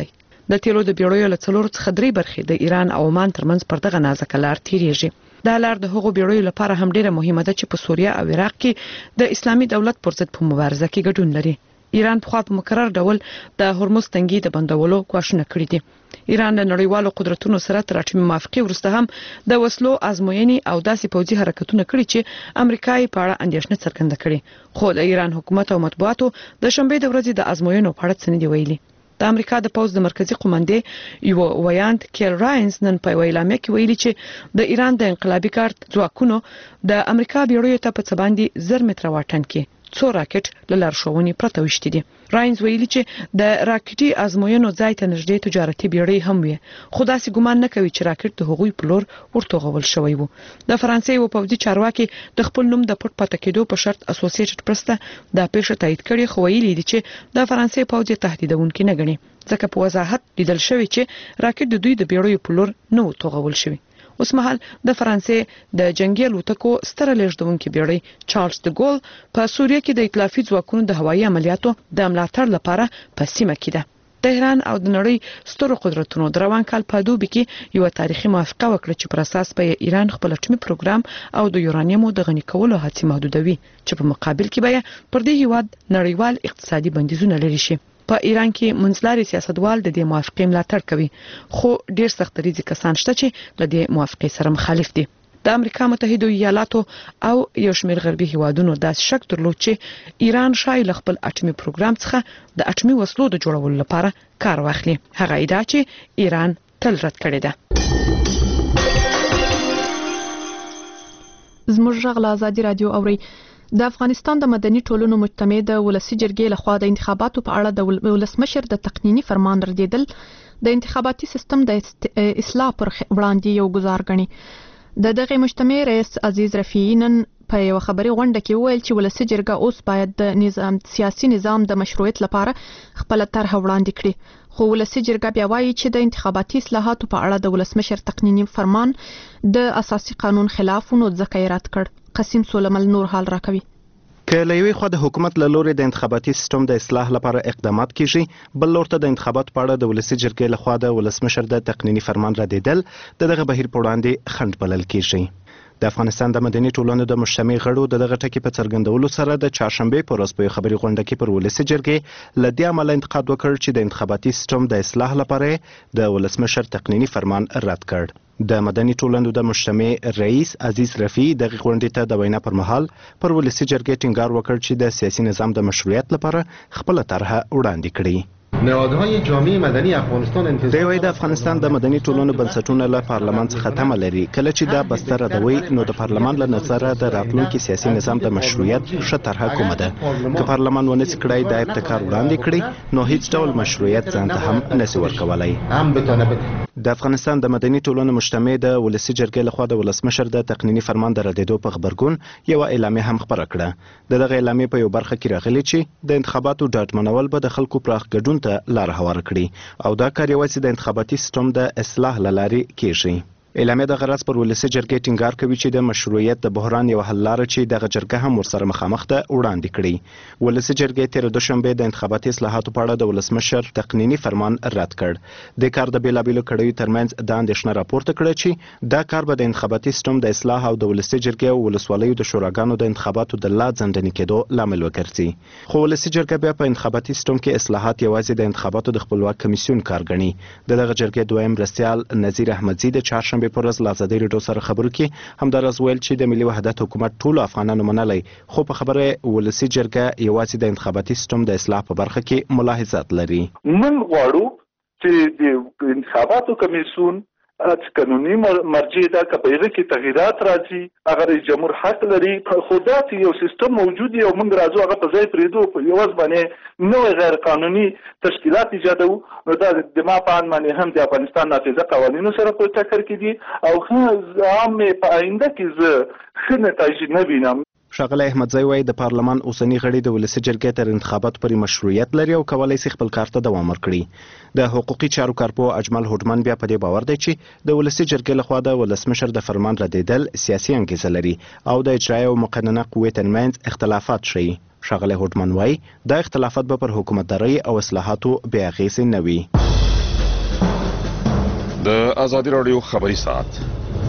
د تیلو د بیړیو له 4 څخه 3 برخې د ایران او عمان ترمنځ پر دغه نازک لار تیریږي. دا لار د هغو بیړیو لپاره هم ډیره مهمه ده چې په سوریه او عراق کې د اسلامي دولت پر ضد په مبارزه کې ګډون لري. ایران په خپل مقرر ډول د هرمز تنګي د بندولو کوښښونه کړې دي. ایران د نړیوالو قدرتونو سره تر اټومي موافقې وروسته هم د وسلو ازموینې او داسې پوځي حرکتونه کړي چې امریکا یې په اړه اندېښنه څرګنده کړې، خو د ایران حکومت او مطبوعاتو د شنبې د ورځې د ازموینو په اړه څه نه دي ویلي. د امریکا د پوز د مرکزی قومندې یو ویاند کیل راینز نن په ویلامه کې ویلي چې د ایران د انقلابي ګارد ځواکونو د امریکا بیړیو ته په څباندې 1000 متره واټن کې 2 راکټ له لارښوونې پرته وشتي دي. راینز ویلي چې د راکټي ازموینو ځای ته نږدې تجارتي بیړۍ هم وي، خو داسې ګومان نه کوي چې راکټ د هغوی په لور ورتوغول شوی وو. د فرانسې یو پوځي چارواکي د خپل نوم د پټ پاتې کېدو په شرط اسوسییټډ پرس ته دا پیښه تایید کړې، خو ویلي دي چې د فرانسې پوځ تهدیدونکي نه ګڼي، ځکه په وضاحت لیدل شوی چې راکټ د دوی د بیړیو په لور نه توغول شوی. اوس مهال د فرانسې د جنگي الوتکو ستر لېږدونکي بیړۍ چارلز د ګول په سوریه کې د ائتلافي ځواکونو د هوایي عملیاتو د ملاتړ لپاره په سیمه کې ده. تهران او د نړۍ سترو قدرتونو د روان کال په دوبي کې یو تاریخي موافقه وکړه چې پر اساس په ایران خپل اټومي پروګرام او د یورانیمو د غني کولو هڅې محدودوي، چې په مقابل کې به پر دې هیواد نړیوال اقتصادي بندیزونه لري شي. په ایران کې منځلاري سیاستوال د دې موافقې ملاتړ کوي، خو ډیر سخت دریځي کسان شته چې له دې موافقې سره مخالف دي. د امریکا متحده ایالاتو او یو شمېر غربي هیوادونو دا شک درلود چې ایران شاید له خپل اټومي پروګرام څخه د اټومي وسلو د جوړولو لپاره کار واخلي، هغه ادعا چې ایران تل رد کړې ده. زموږ غږ له ازادي رادیو اوري. د افغانستان د مدني ټولنو مجتمع د ولسی جرګې لخوا د انتخاباتو په اړه د ولسمشر د تقنینی فرمان ردیدل د انتخاباتي سیستم د اصلاح پر وړاندې یو گزار غني. د دغه مجتمع رئیس عزیز رفیعی نن په یو خبري غونډه کې ویل چې ولسی جرګه اوس باید د سیاسي نظام د مشروعیت لپاره خپل طرح وړاندې کړي، خو ولسی جرګه بیا وایي چې د انتخاباتي اصلاحاتو په اړه د ولسمشر تقنینی فرمان د اساسي قانون خلاف نو ځکه رد کړ. قسم سولمل نور حال راکوي. که له یوې خوا د حکومت له لوري د انتخاباتي سیستم د اصلاح لپاره اقدامات کیږي، بل لور ته د انتخابات په اړه د ولسی جرګې لخوا د ولسمشر د تقنینی فرمان ردیدل دغه بهیر په وړاندې خنډ بلل کیږي. د افغانستان د مدني ټولنو د مجتمع غړو دغه ټکی په څرګندولو سره د چهارشنبه په ورځ په خبري غونډه کې پر ولسی جرګې لدې عمل انتقاد وکړ چې د انتخاباتي سیستم د اصلاح لپاره د ولسمشر تقنینی فرمان رد کړ. د مدني ټولنو د مجتمع رئیس عزیز رفیعی د غونډې ته د وینا پر مهال پر ولسی جرګې ټینګار وکړ چې د سیاسي نظام د مشروعیت لپاره خپل طرح وړاندې کړي. نهادهای جامعه مدنی افغانستان انتظار د افغانستان د مدني ټولنو بنسټونه له پارلمان څخه تمه لري، کله چې دا بستر دوی نو د پارلمان له نظره د راتلونکي سیاسي نظام د مشروعیت ښه طرحه کومه ده. که پارلمان ونه کړای د ابتکار وړاندې کړي نو هیڅ ډول مشروعیت ځان ته هم نسی ورکولای. د افغانستان د مدني ټولنو مجتمع د ولسی جرګې لخوا د ولسمشر د تقنینی فرمان د ردیدو په خبرګون یو اعلامیه هم خبره کړه. دغه اعلامیه په یو برخه کې راغلي چې د انتخاباتو ډاډمنول به د خلکو پراخ ګډون لار هوار کړي او دا کار یوازې د انتخاباتي سیستم د اصلاح لارې کیږي. اعلامیه د غرض پر ولسی جرګې ټینګار کوي چې د مشروعیت د بحران یو حل لاره چې دغه جرګه هم ورسره مخامخ ده وړاندې کړي. ولسی جرګې تیر دوشنبه د انتخاباتي اصلاحاتو په اړه د ولسمشر تقنینی فرمان رد کړ. د کار د بیلابیلو کړیو ترمنځ د اندېښنه راپورته کړه چې دا کار به د انتخاباتي سیستم د اصلاح او د ولسی جرګې او ولسوالیو د شوراګانو د انتخاباتو د لا ځنډنې کېدو لامل وګرځي. خو ولسی جرګه بیا په انتخاباتي سیستم کې اصلاحات یوازې د انتخاباتو د خپلواک کمیسیون کار ګڼي. دغه جرګې دویم مرستیال نذیر احمدزی د چهارشنبه په ورځ له ازادي راډیو سره خبرو کې همدارس ویل چې د ملي وحدت حکومت ټول افغانانو منلای، خو په خبره ولسی جرګه یوازې د انتخاباتي سیستم د اصلاح په برخه کې ملاحظات لري. من غواړو چې د انتخاباتو کمیسیون قانوني مرجع ده که په هغه کې تغییرات راځي، هغه رئیس جمهور حق لري، خو دا چې یو سیستم موجود دی او موږ راځو هغه په ځای پرېږدو په یوه باندې نوې غیر قانوني تشکیلات ایجادوو، نو دا د ما په اند باندې هم د افغانستان نافذه قوانینو سره په ټکر کې دي او هم په آینده کې زه ښه نتایج نه وینم. ښاغلی احمدزی وایي د پارلمان اوسنی غړي د ولسی جرګې تر انتخاباتو پورې مشروعیت لري او کولی شي خپل کار ته دوام ورکړي. د حقوقي چارو کارپوه اجمل هوډمن بیا په دې باور دی چې د ولسی جرګې لخوا د ولسمشر د فرمان ردیدل سیاسي انګیزه لري او د اجرایه او مقننه قوې ترمنځ اختلافات ښیي. ښاغلی هوډمن وایي دا اختلافات به پر حکومتدارۍ او اصلاحاتو بې اغیزې نه وي. د ازادي رادیو خبري ساعت.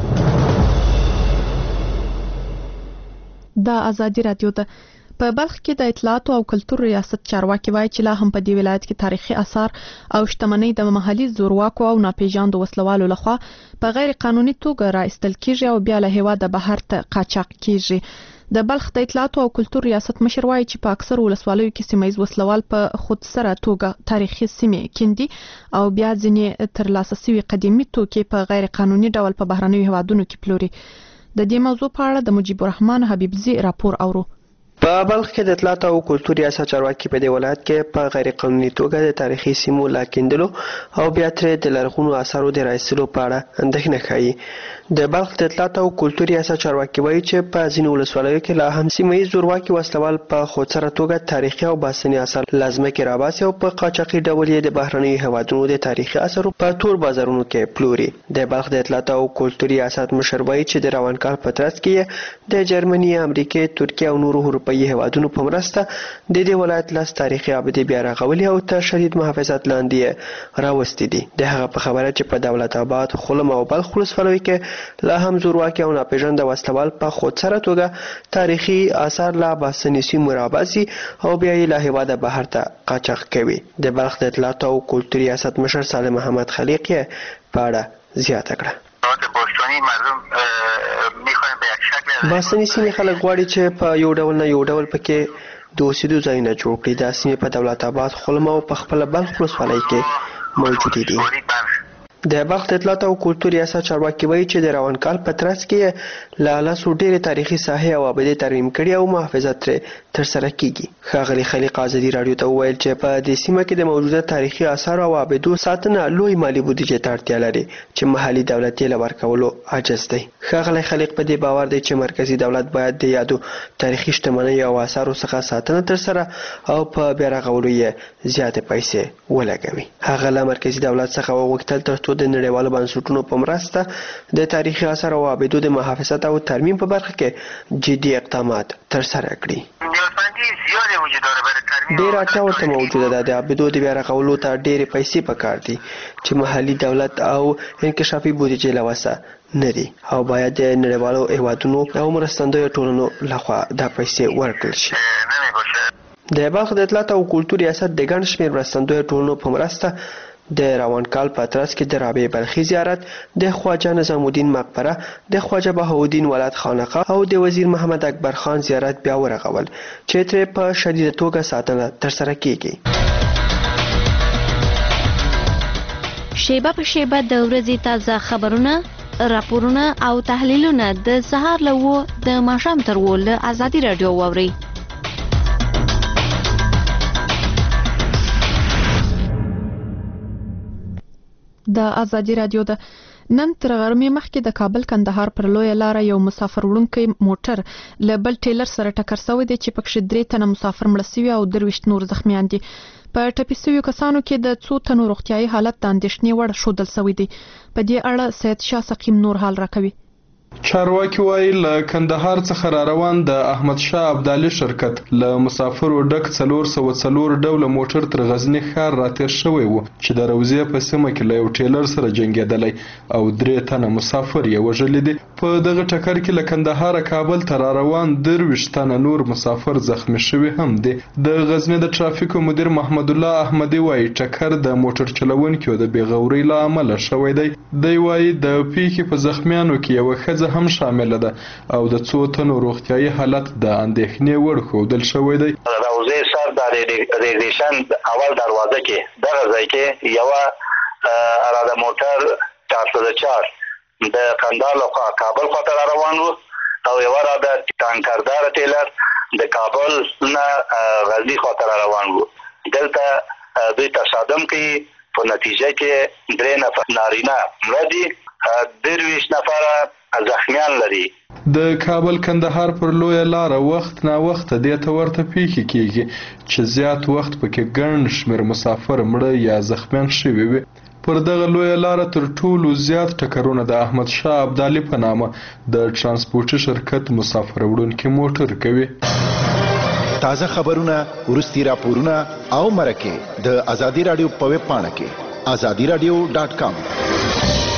د ازادي رادیو د په بلخ کې د اطلاعات او کلتور ریاست چارواکي وایي چې لا هم په دې ولایت کې تاریخي آثار او شتمنۍ د محلي زورواکو او ناپېژاندو وسلوالو لخوا په غیر قانوني توګه راایستل کیږي او بیا له هېواده بهر ته قاچاق کیږي. د بلخ د اطلاعات او کلتور ریاست مشر وایي چې په اکثر ولسوالیو کې سیمه‌ییز وسلوال په خودسره توګه تاریخي سیمې کیندي او بیا ځینې ترلاسه شوي قدیمي توکي په غیر قانوني ډول په بهرنیو هیوادونو کې پلوري. د دې موضوع په اړه د مجيب الرحمن حبیبزي راپور اورو. په بلخ کې د اطلاعات او کلتور ریاست چارواکي په دې ولایت کې په غیر قانوني توګه د تاریخي سیمو لاکیندلو او بیا ترې د لرغونو آثارو د راایستلو په اړه اندېښنه ښیي. د بلخ د اطلاعات او کلتور ریاست چارواکي وایي چې په ځینو ولسوالیو کې لا هم سیمه‌ییز زورواکي وسلوال په خودسره توګه تاریخي او باسني آثار لازمه کې راباسي او په قاچاقي ډول یې د بهرنیو هیوادونو د تاریخي آثارو په تور بازارونو کې پلوري. د بلخ د اطلاعات او کلتور ریاست مشر وایي چې د روان کال په ترڅ کې د جرمني، امریکا، ترکیه او نورو اروپایي هیوادونو په مرسته د دې ولایت لاس تاریخي ابدي بیا رغولي او تر شدید محافظت لاندې راوستي دي. د هغه په خبره چې په دولت آباد، خلم او بلخ ولسوالیو کې لا هم زورواکي او ناپېژانده وسلوال په خودسره توګه تاریخي آثار لا باسني سیمو راباسي او بیا یې له هېواده بهر ته قاچاق کوي. د بلخ د اطلاعات او کلتور ریاست مشر سالم محمد خلیق یې په اړه زیاته کړه. باسني سیمې خلک غواړي چې په یو ډول نه یو ډول پکې د اوسېدو ځایونه جوړ کړي. دا سیمې په دولت آباد، خلم او په خپله بلخ ولسوالۍ کې موجودې دي. د بلخ د اطلاعات او کلتور ریاست چارواکي وایي چې د روان کال په ترڅ کې له لسو ډېرې تاریخي ساحې او ابدې ترمیم کړي او محافظت ترې ترسره کیږي. ښاغلي خلیق ازادي راډیو ته وویل چې په دې سیمه کې د موجوده تاریخي آثارو او ابدو ساتنه لوی مالي بودیجې ته اړتیا لري چې محلي دولت یې له ورکولو عاجز دی. ښاغلی خلیق په دې باور دی چې مرکزي دولت باید د یادو تاریخي شتمنیو او آثارو څخه ساتنه ترسره او په بیا رغولو یې زیاتې پیسې ولګوي. هغه له مرکزي دولت څخه وغوښتل ترڅو د نړیوالو بنسټونو په مرسته د تاریخي آثار او ابدو د محافظت او ترمیم په برخه کې جدي اقدامات ترسره کړي. ډېر اړتیا ورته موجوده ده. د ابدو د بیا رغولو ته ډېرې پیسې پکار دي چې محلي دولت او انکشافي بودیجې له وسه نه دي او باید د نړیوالو هیوادونو او مرستندویو ټولنو لخوا دا پیسې ورکړل شي. د بلخ د اطلاعات او کلتور ریاست د ګڼ شمېر مرستندویو ټولنو په مرسته د روان کال په ترڅ کې د رابعې بلخي زیارت، د خواجه نظام الدین مقبره، د خواجه بهاءالدین ولد خانقاه او د وزیر محمد اکبر خان زیارت بیا ورغول چې ترې په شدیده توګه ساتنه ترسره کیږي. شیبه په شیبه د ورځې تازه خبرونه، راپورونه او تحلیلونه د سهار له 9 د ماښام تر 10 له ازادي راډیو واورئ. د ازادي راډیو د نن تر غرمې مخکې د کابل کندهار پر لویه لاره یو مسافر وړونکی موټر له بل ټیلر سره ټکر شوی دی چې پکې 3 تنه مسافر مړه شوي او 23 نور زخمیان دي. په ټپي شویو کسانو کې د 2 تنو روغتیايي حالت د اندېښنې وړ ښودل شوی دی. په دې اړه سید شاه سقیم نور حال راکوي. چارواکي وایي له کندهار څخه را روان د احمد شاه ابدالي شرکت له مسافرو ډک 404 ډوله موټر تر غزنی ښار راتېر شوی و چې د روضې په سیمه کې له یو ټیلر سره جنګېدلی او 3 تنه مسافر یې وژلي دي. په دغه ټکر کې له کندهار کابل ته را روان 23 تنه نور مسافر زخمی شوي هم دي. د غزنی د ترافیکو مدیر محمد الله احمدي وایي ټکر د موټر چلونکو د بېغورۍ له امله شوی دی. دی وایي د پیښې په زخمیانو کې یوه ښځه هم شامل ده او د 2 تنو روغتیايي حالت د اندېښنې وړ ښودل شوی دی. روضې سر د ریګریشن اول دروازه کې دغه ځای کې یوه اراده موټر 404 د قندهار له کابل خواته روان و او یوه اراده ټانکردار ټیلر د کابل نه غزنی خواته روان و. دلته دوی تصادم کوي، په نتیجه کې 3 نفر نارینه مړه دي، 23 نفره زخمیان لري. د کابل کندهار پر لویه لاره وخت نا وخت دې ته ورته پیښې کیږي چې زیات وخت پکې ګڼ شمېر مسافر مړه یا زخمیان شوي وي. پر دغه لویه لاره تر ټولو زیات ټکرونه د احمد شاه ابدالي په نامه د ترانسپورټي شرکت مسافر وړونکي موټر کوي. تازه خبرونه، وروستي راپورونه او مرکې د ازادي راډیو په ویب پاڼه کې azadiراdio.com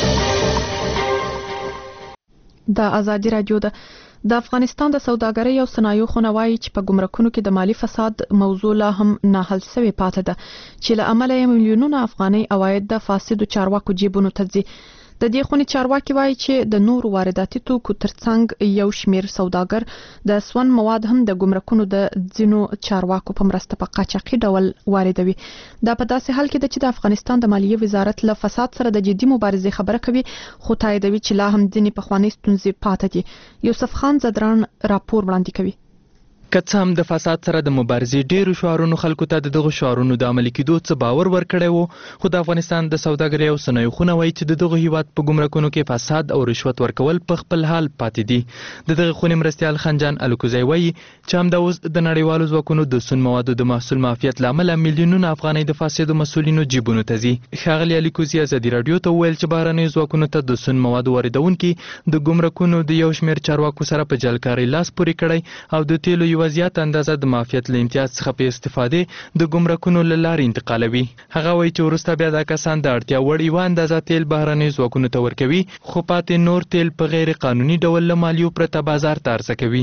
د ازادي رادیو د افغانستان د سوداګرۍ او صنایعو خونه وایي چې په ګمرکونو کې د مالی فساد موضوع لا هم نه حل شوې پاتې ده چې له امله یې میلیونونه افغاني عواید د فاسدو چارواکو جیبونو ته ځي. د دې خونې چارواکي وایي چې د نورو وارداتي توکو ترڅنګ یو شمیر سوداګر د سون مواد هم د ګمرکونو د ځینو چارواکو په مرسته په قاچاقي ډول واردوي. دا په داسې حال کې ده چې د افغانستان د مالیې وزارت له فساد سره د جدي مبارزې خبره کوي، خو تاییدوي چې لا هم ځینې پخوانۍ ستونزې پاتې دي. یوسف خان زدران راپور وړاندې کوي. که څه هم د فساد سره د مبارزې ډیرو شعارونو خلکو ته دغه شعارونو د عملي کېدو څه باور ورکړی وو، خو د افغانستان د سوداګرۍ او صنایعو خونه وایي چې دغه هیواد په ګمرکونو کې فساد او رشوت ورکول په خپل حال پاتې دي. دغه خونې مرستیال خنجان الکوزی وایي چې همدا اوس د نړیوالو ځواکونو د سون موادو د محصول معافیت له امله میلیونونه افغانۍ د فاسدو مسؤلینو جیبونو ته ځي. ښاغلي الکوزی ازادي راډیو ته وویل چې بهرنیو ځواکونو ته د سون موادو واردونکي د ګمرکونو د یو شمېر چارواکو سره په جلکارۍ لاس پورې کړی او د تیلو یوه زیاته اندازه د معافیت له امتیاز څخه په استفادې د ګمرکونو له لارې انتقالوي. هغه وایي چې وروسته بیا دا کسان د اړتیا وړ یوه اندازه تیل بهرنیو ځواکونو ته ورکوي، خو پاتې نور تیل په غیر قانوني ډول له مالیو پرته بازار ته عرضه کوي.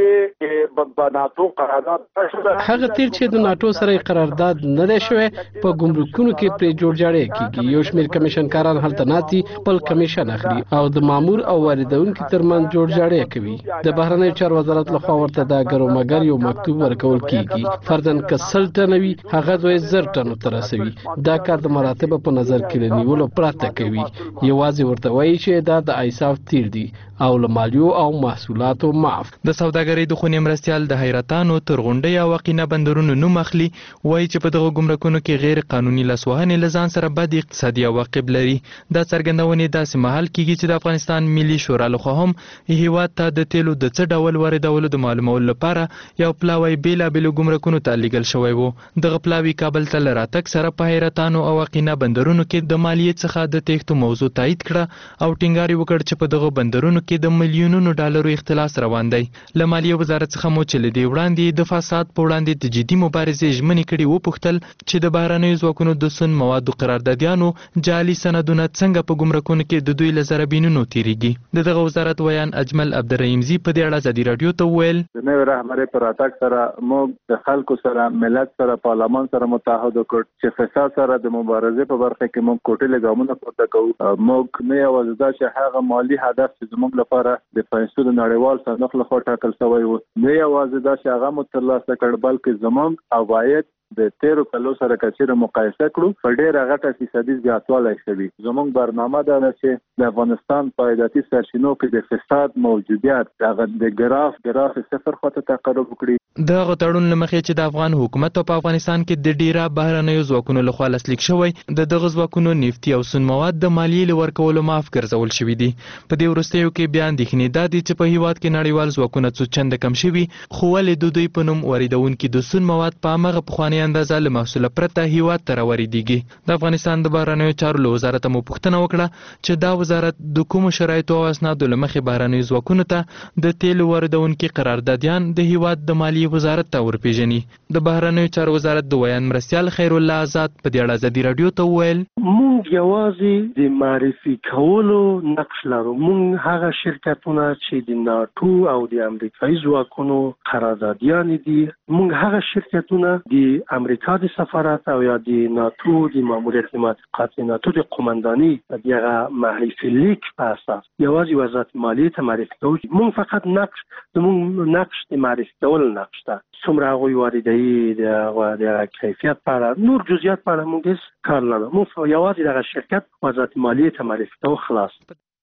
هغه تیل چې د ناتو سره قرارداد نه دی شوی په ګمرکونو کې پرې جوړجاړی کیږي. یو شمېر کمیشنکاران هلته ناتی بل کمیشن اخلي او د مامور او واردونکو ترمنځ جوړجاړی کوي. د بهرنیو چارو وزارت لخوا ورته د ګرومګر یو مکتوب ورکول کیږي. فرضاً که 100 ټنه وي هغه 2000 ټنو ته رسوي. دا کار د مراتبو په نظر کې نیولو پرته کوي. یوازې ورته وایي چې دا د ایساف تیر دي او له مالیو او محصولاتو معاف. د سوداګرۍ د خونې مرستیال د حیرتانو تر غونډۍ او واقعینه بندرونو نوم اخلي، وایي چې په دغه ګمرکونو کې غیر قانوني لاسوهنې له ځان سره بد اقتصادي عواقب لري. دا څرګندونې داسې مهال کیږي چې د افغانستان ملي شورا لخوا هم هیواد ته د تیلو د څه ډول واردولو د معلومولو لپاره یو پلاوی بیلابیلو ګمرکونو ته لیږل شوی و. دغه پلاوی کابل ته له راتګ سره په حیرتانو او واقعینه بندرونو کې د مالیې څخه د تېښتو موضوع تایید کړه او ټینګار یې وکړ چې په دغه بندرونو کې د میلیونونو ډالرو اختلاس روان دی. له مالیې وزارت څخه مو چې له دې وړاندې د فساد په وړاندې د جدي مبارزې ژمنې کړي وپوښتل چې د بهرنیو ځواکونو د سون موادو قراردادیانو جعلي سندونه څنګه په ګمرکونو کې د دوی له زربینونو تیریږي. دغه وزارت ویان اجمل عبدالرحیمزي په دې اړه ازادي راډیو ته وویل د نوې رهبرۍ په راتګ سره موږ د خلکو سره ملت سره پارلمان سره متحد وکړ چې فساد سره د مبارزې په برخه کې موږ کوټې ګامونه پورته کوو. موږ نه یوازې دا چې هغه مالی هدف چې زموږ لپاره د پیسو د نړیوال صندوق لخوا ټاکل شوی و نه یوازې دا چې هغه مو ترلاسه کړ بلکې زموږ عواید د تیرو کلو سره کچیره مقایسه کړو په ډیره غټه فیصدي زیاتوالی شوی. زموږ برنامه ده چې د افغانستان په عایداتي سرچینو کې د فساد موجودیت هغه د ګراف صفر خواته تقرب وکړي. دغه تړون لمخې چې د افغان حکومت په افغانستان کې د ډیره بهرنیو ځواکونو لخوا لاسلیک شوی د دغه ځواکونو نفتی او سون مواد د مالیې له ورکولو معاف ګرځول شوي دي. په دې وروستیو کې بیا اندېښنې دا دي چې په هیواد کې نړیوال ځواکونه څو چنده کم شوي، خو ولې د دوی په نوم واردونکي د سون مواد په همغه پخوانۍ اندازه له محصوله پرته هیواد ته راوریدېږي. د افغانستان د بهرنیو چارو له وزارت مو پوښتنه وکړه چې دا وزارت د کومو شرایطو او اسنادو له مخې بهرنیو ځواکونو ته د تیلو واردونکي قراردادیان د هیواد د مالیې وزارت ته ورپېژني. د بهرنیو چارو وزارت د ویان مرستیال خیر الله آزاد په دې اړه ازادي راډیو ته وویل مونږ یوازې د معرفي کولو نقش لرو. مونږ هغه شرکتونه چې د ناتو او د امریکایي ځواکونو قراردادیان دي، مونږ هغه شرکتونه د امریکا د سفارت او یا د ناتو د ماموریت مطبوعات ناتو د قومنداني دغه معرفي لیک په اساس یوازې وزارت مالیې ته معرفي کوو. مونږ فقط نقش د معرفي کول نقش ده. څومره هغوی واردوي د کیفیت په اړه نور جزئیات په اړه موږ هیڅ کار نه لرو. موږ یوازې دغه شرکت وزارت مالیې ته معرفي کوو خلاص.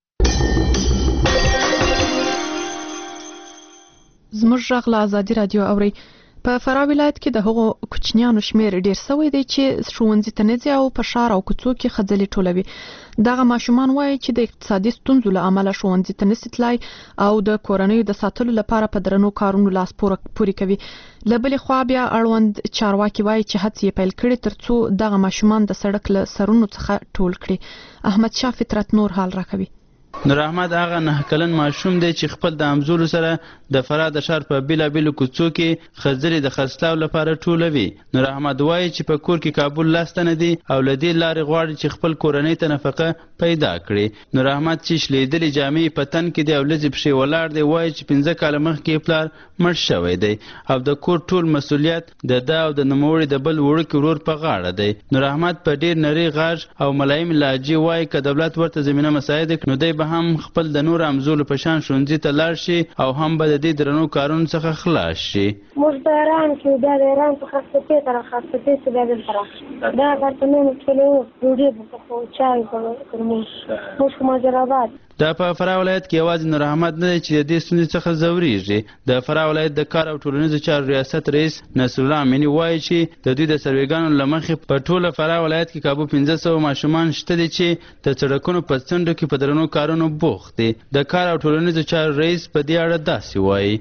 زموږ غږ له ازادي راډیو اوري. په فراه ولایت کې د هغو کوچنیانو شمیر ډیر سوی دی چې ښوونځي ته نه ځي او په ښار او کوڅو کې خځلې ټولوي. دغه ماشومان وایي چې د اقتصادي ستونزو له امله ښوونځي ته نشي تلای او د کورنیو د ساتلو لپاره په درنو کارونو لاس پورې کوي. له بلې خوا بیا اړوند چارواکي وایي چې هڅې یې پیل کړي ترڅو دغه ماشومان د سړک له سرونو څخه ټول کړي. احمد شاه فطرت نور حال راکوي. نور احمد هغه 9 کلن ماشوم دی چې خپل د همزولو سره د فراه د ښار په بیلابیلو کوڅو کې ښځلې د خرڅلاو لپاره ټولوي. نور احمد وایي چې په کور کې کابل لاس ته نه دی او له دې لارې غواړي چې خپل کورنۍ ته نفقه پیدا کړي. نور احمد چې شلیدلې جامې په تن کې دی او لږې پښې ولاړ دی وایي چې 15 کاله مخکې پلار مړ شوی دی او د کور ټول مسؤلیت د ده او د نوموړي د بل وړوکي ورور په غاړه دی. نور احمد په ډېر نري غږ او ملایم لهجې وایي که دولت ورته زمینه مساعده کړي نو دی به هم خپل د نور همزولو په شان ښوونځي ته لاړ شي او هم به د دې درنو کارونو څخه خلاص شي. موږ په ایران کې بیا د ایران څخه خاصتې ته راخاصتې چې بیا دلته راغلو دا کارتونونه ټولې وو ډوډۍ به پخوو چای به کړو موږ په مجرابات دا په فراه ولایت کې یوازې نور احمد نه دی چې د دې ستونزې څخه ځورېږي. د فراه ولایت د کار او ټولنیزو چارو ریاست رئیس نصرالله امیني وایي چې د دوی د سروېګانو له مخې په ټوله فراه ولایت کې کابو 1500 ماشومان شته دي چې د سړکونو په څنډو کې په درنو کارونو بوخت دي. د کار او ټولنیزو چارو رئیس په دې اړه داسې وایي.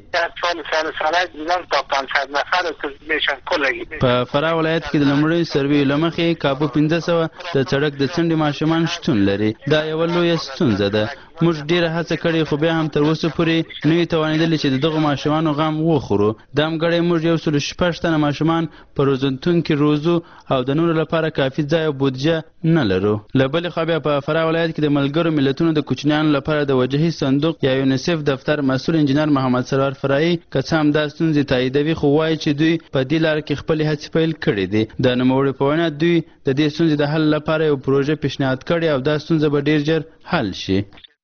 په فراه ولایت کې د لومړي سروې له مخې کابو 1500 د سړک د څنډې ماشومان شتون لري. دا یوه لویه ستونزه ده. موږ ډیره هڅه کړې خو بیا هم تر اوسه پورې نه یو توانېدلې چې د دغو ماشومانو غم وخورو. دا همګړی موږ 106 تنه ماشومان په روزنتون کې روزو او د نورو لپاره کافي ځای او بودجه نه لرو. له بلې خوا بیا په فراه ولایت کې د ملګرو ملتونو د کوچنیانو لپاره د وجهي صندوق یا یونیسف دفتر مسؤل انجینر محمد سرور فرایي که څه هم دا ستونزې تاییدوي خو وایي چې دوی په دې لاره کې خپلې هڅې پیل کړې دي. د نوموړي په وینا دوی د دې ستونزې د حل لپاره یو پروژه پیشنهاد کړې او دا ستونزه به ډیر ژر حل شي.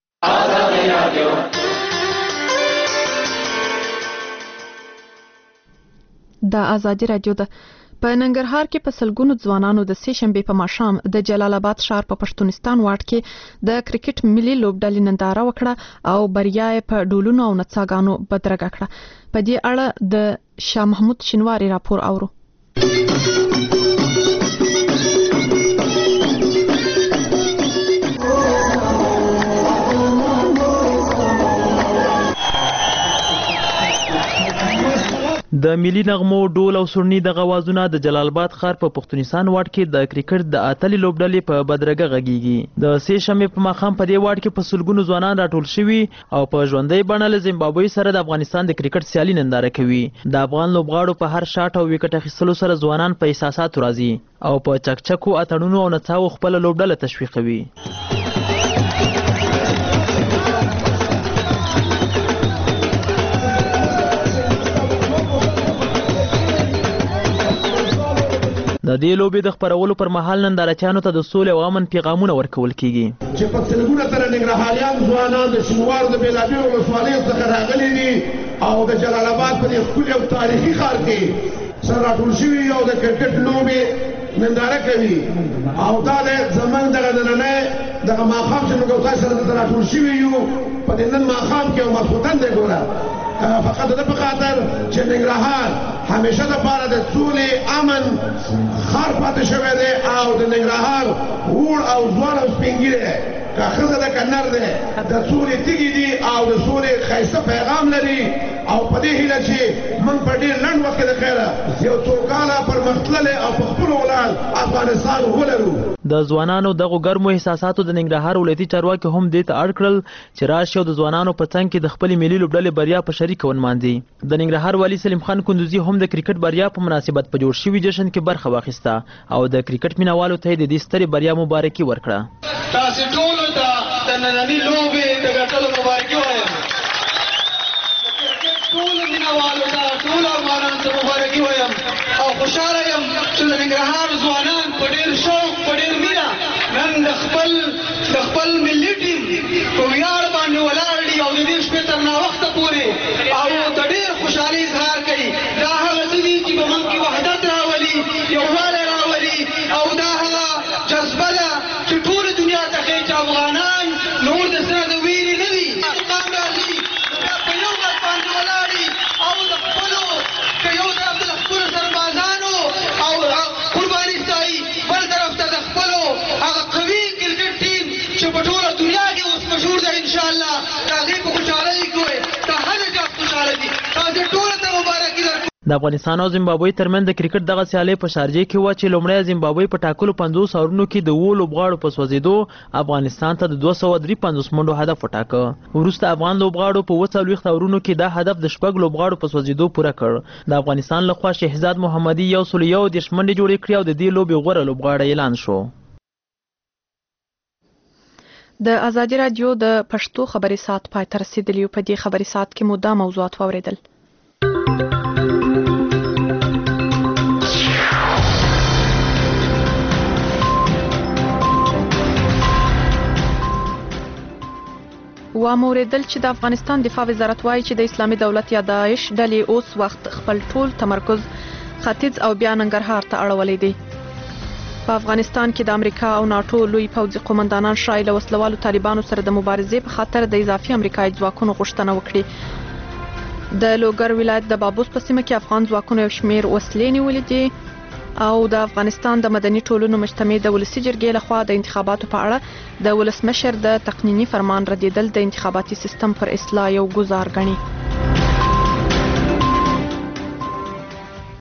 د ازادي رادیو د په ننګرهار کې په سلګونو ځوانانو د سې شنبې په ماښام د جلال آباد ښار په پښتونستان واټ کې د کرکټ ملي لوبډلې ننداره وکړه او بریا یې په ډولونو او نڅاګانو بدرګه کړه. په دې اړه د شاه محمود شینواری راپور اورو. د ملي نغمو ډول او سورني د غوازونه د جلال آباد ښار په پښتونستان واټ کې د کرکټ د اتلې لوبډلې په بدرګه غږیږي. د سې شنبې په ماښام په دې واټ کې په سلګونو ځوانان راټول شوي او په ژوندۍ بڼه له زیمبابوې سره د افغانستان د کرکټ سیالي ننداره کوي. د افغان لوبغاړو په هر شاټ او وکټ اخیستلو سره ځوانان په احساساتو راځي او په چکچکو اتړونو او نڅاو خپل لوبډله تشویقوي. د دې لوبې د خبرولو پر مهال نندارچیانو ته د سولې او امن پیغامونه ورکول کیږي چې په سلګونه تر ننګرهاریان ځوانان د شینوارو د بیلابیلو ولسوالیو څخه راغلي دي او د جلال آباد په دې ښکلي او تاریخي ښار کې سره راټول شوي او د کرکټ لوبې ننداره کوي او دا زموږ دغه نننی دغه ماښام چې موږ تاسو سره دلته راټول شوي یو په دې نن ماښام کې او ماخوتن دی ګوره فقط د په خاطر چې ننګرهار همیشه دپاره د سولې امن ښار پاتې شوی دی او د ننګرهار وړ او ځوان او سپین ږیری که ښځه ده که نر دی د سولې تیږې دي او د سولې ښایسته پیغام لري او په دې هیله چې موږ په ډېر لنډ وخت کې د خیره یو څو کاله پرمختللی او په خپلو ولاړ افغانستان ولرو. د ځوانانو دغو ګرمو احساساتو د ننګرهار ولایتي چارواکي هم دې ته اړ کړل چې راشي او د ځوانانو په څنګ کې د خپلې ملي لوبډلې بریا په شریکه ونمانځي. د ننګرهار والي سلیم خان کندوزي هم د کرکټ بریا په مناسبت په جوړ شوي جشن کې برخه واخیسته او د کرکټ مینوالو ته د دې سترې بریا مبارکي ورکړه. تاسو ټولو ته د نننۍ لوبې د ګټلو مبارکي وایم. ټولو مینوالو ته ټولو افغانانو ته مبارکي وایم او خوشحاله یم چې د ننګرهار ځوانان په ډېر شوق په ډېر مینه نن د خپل ملي ټیم په ویاړ باندې ولاړ دي او د دې شپې تر ناوخته پورې او د ډېر خوشحالۍ اظهار کوي. دا هغه څه دي چې په موږ کې وحدت راولي یووالی راولي او دا هغه جذبه ده چې ټوله دنیا ته ښیي چې افغانان نور د سره د ویرې نه دي. مقام راځي دا په یو غږ باندې ولاړ دي او د خپلو که یو طرف ته د خپلو سربازانو او قرباني ستایي بل طرف ته د خپلو هغه قوي کرکټ ټیم چې په ټوله دنیا کې اوس مشهور ده انشاءالله د هغې په خوشحالۍ کې د هر چا خوشحاله دي. د افغانستان او زیمبابوې ترمنځ د کرکټ دغه سیالي په شارجې کې وه چې لومړی زیمبابوې په ټاکلو 50 اورونو کې د 7 لوبغاړو په سوځېدو افغانستان ته د 253 منډو هدف وټاکه. وروسته افغان لوبغاړو په 40 اورونو کې دا هدف د 6 لوبغاړو په سوځېدو پوره کړ. د افغانستان لخوا شهزاد محمدي 101 منډې جوړې کړې او د دې لوبې غوره لوبغاړی اعلان شو. د ازادي راډیو د پښتو خبري ساعت پای ته رسیدلی په دې خبري ساعت کې مو دا موضوعات واوریدل. واوریدل چې د افغانستان دفاع وزارت وایي چې د اسلامي دولت یا داعش ډلې اوس وخت خپل ټول تمرکز ختیځ او بیا ننګرهار ته اړولی دی. په افغانستان کې د امریکا او ناټو لوی پوځي قومندانان شایي له وسلوالو طالبانو سره د مبارزې په خاطر د اضافي امریکایي ځواکونو غوښتنه وکړي. د لوګر ولایت د بابوس په سیمه کې افغان ځواکونو یو شمېر وسلې نیولې دي او د افغانستان د مدني ټولنو مجتمع د ولسي جرګې لخوا د انتخاباتو په اړه د ولسمشر د تقنیني فرمان ردیدل د انتخاباتي سیستم پر اصلاح یو ګزار ګڼي.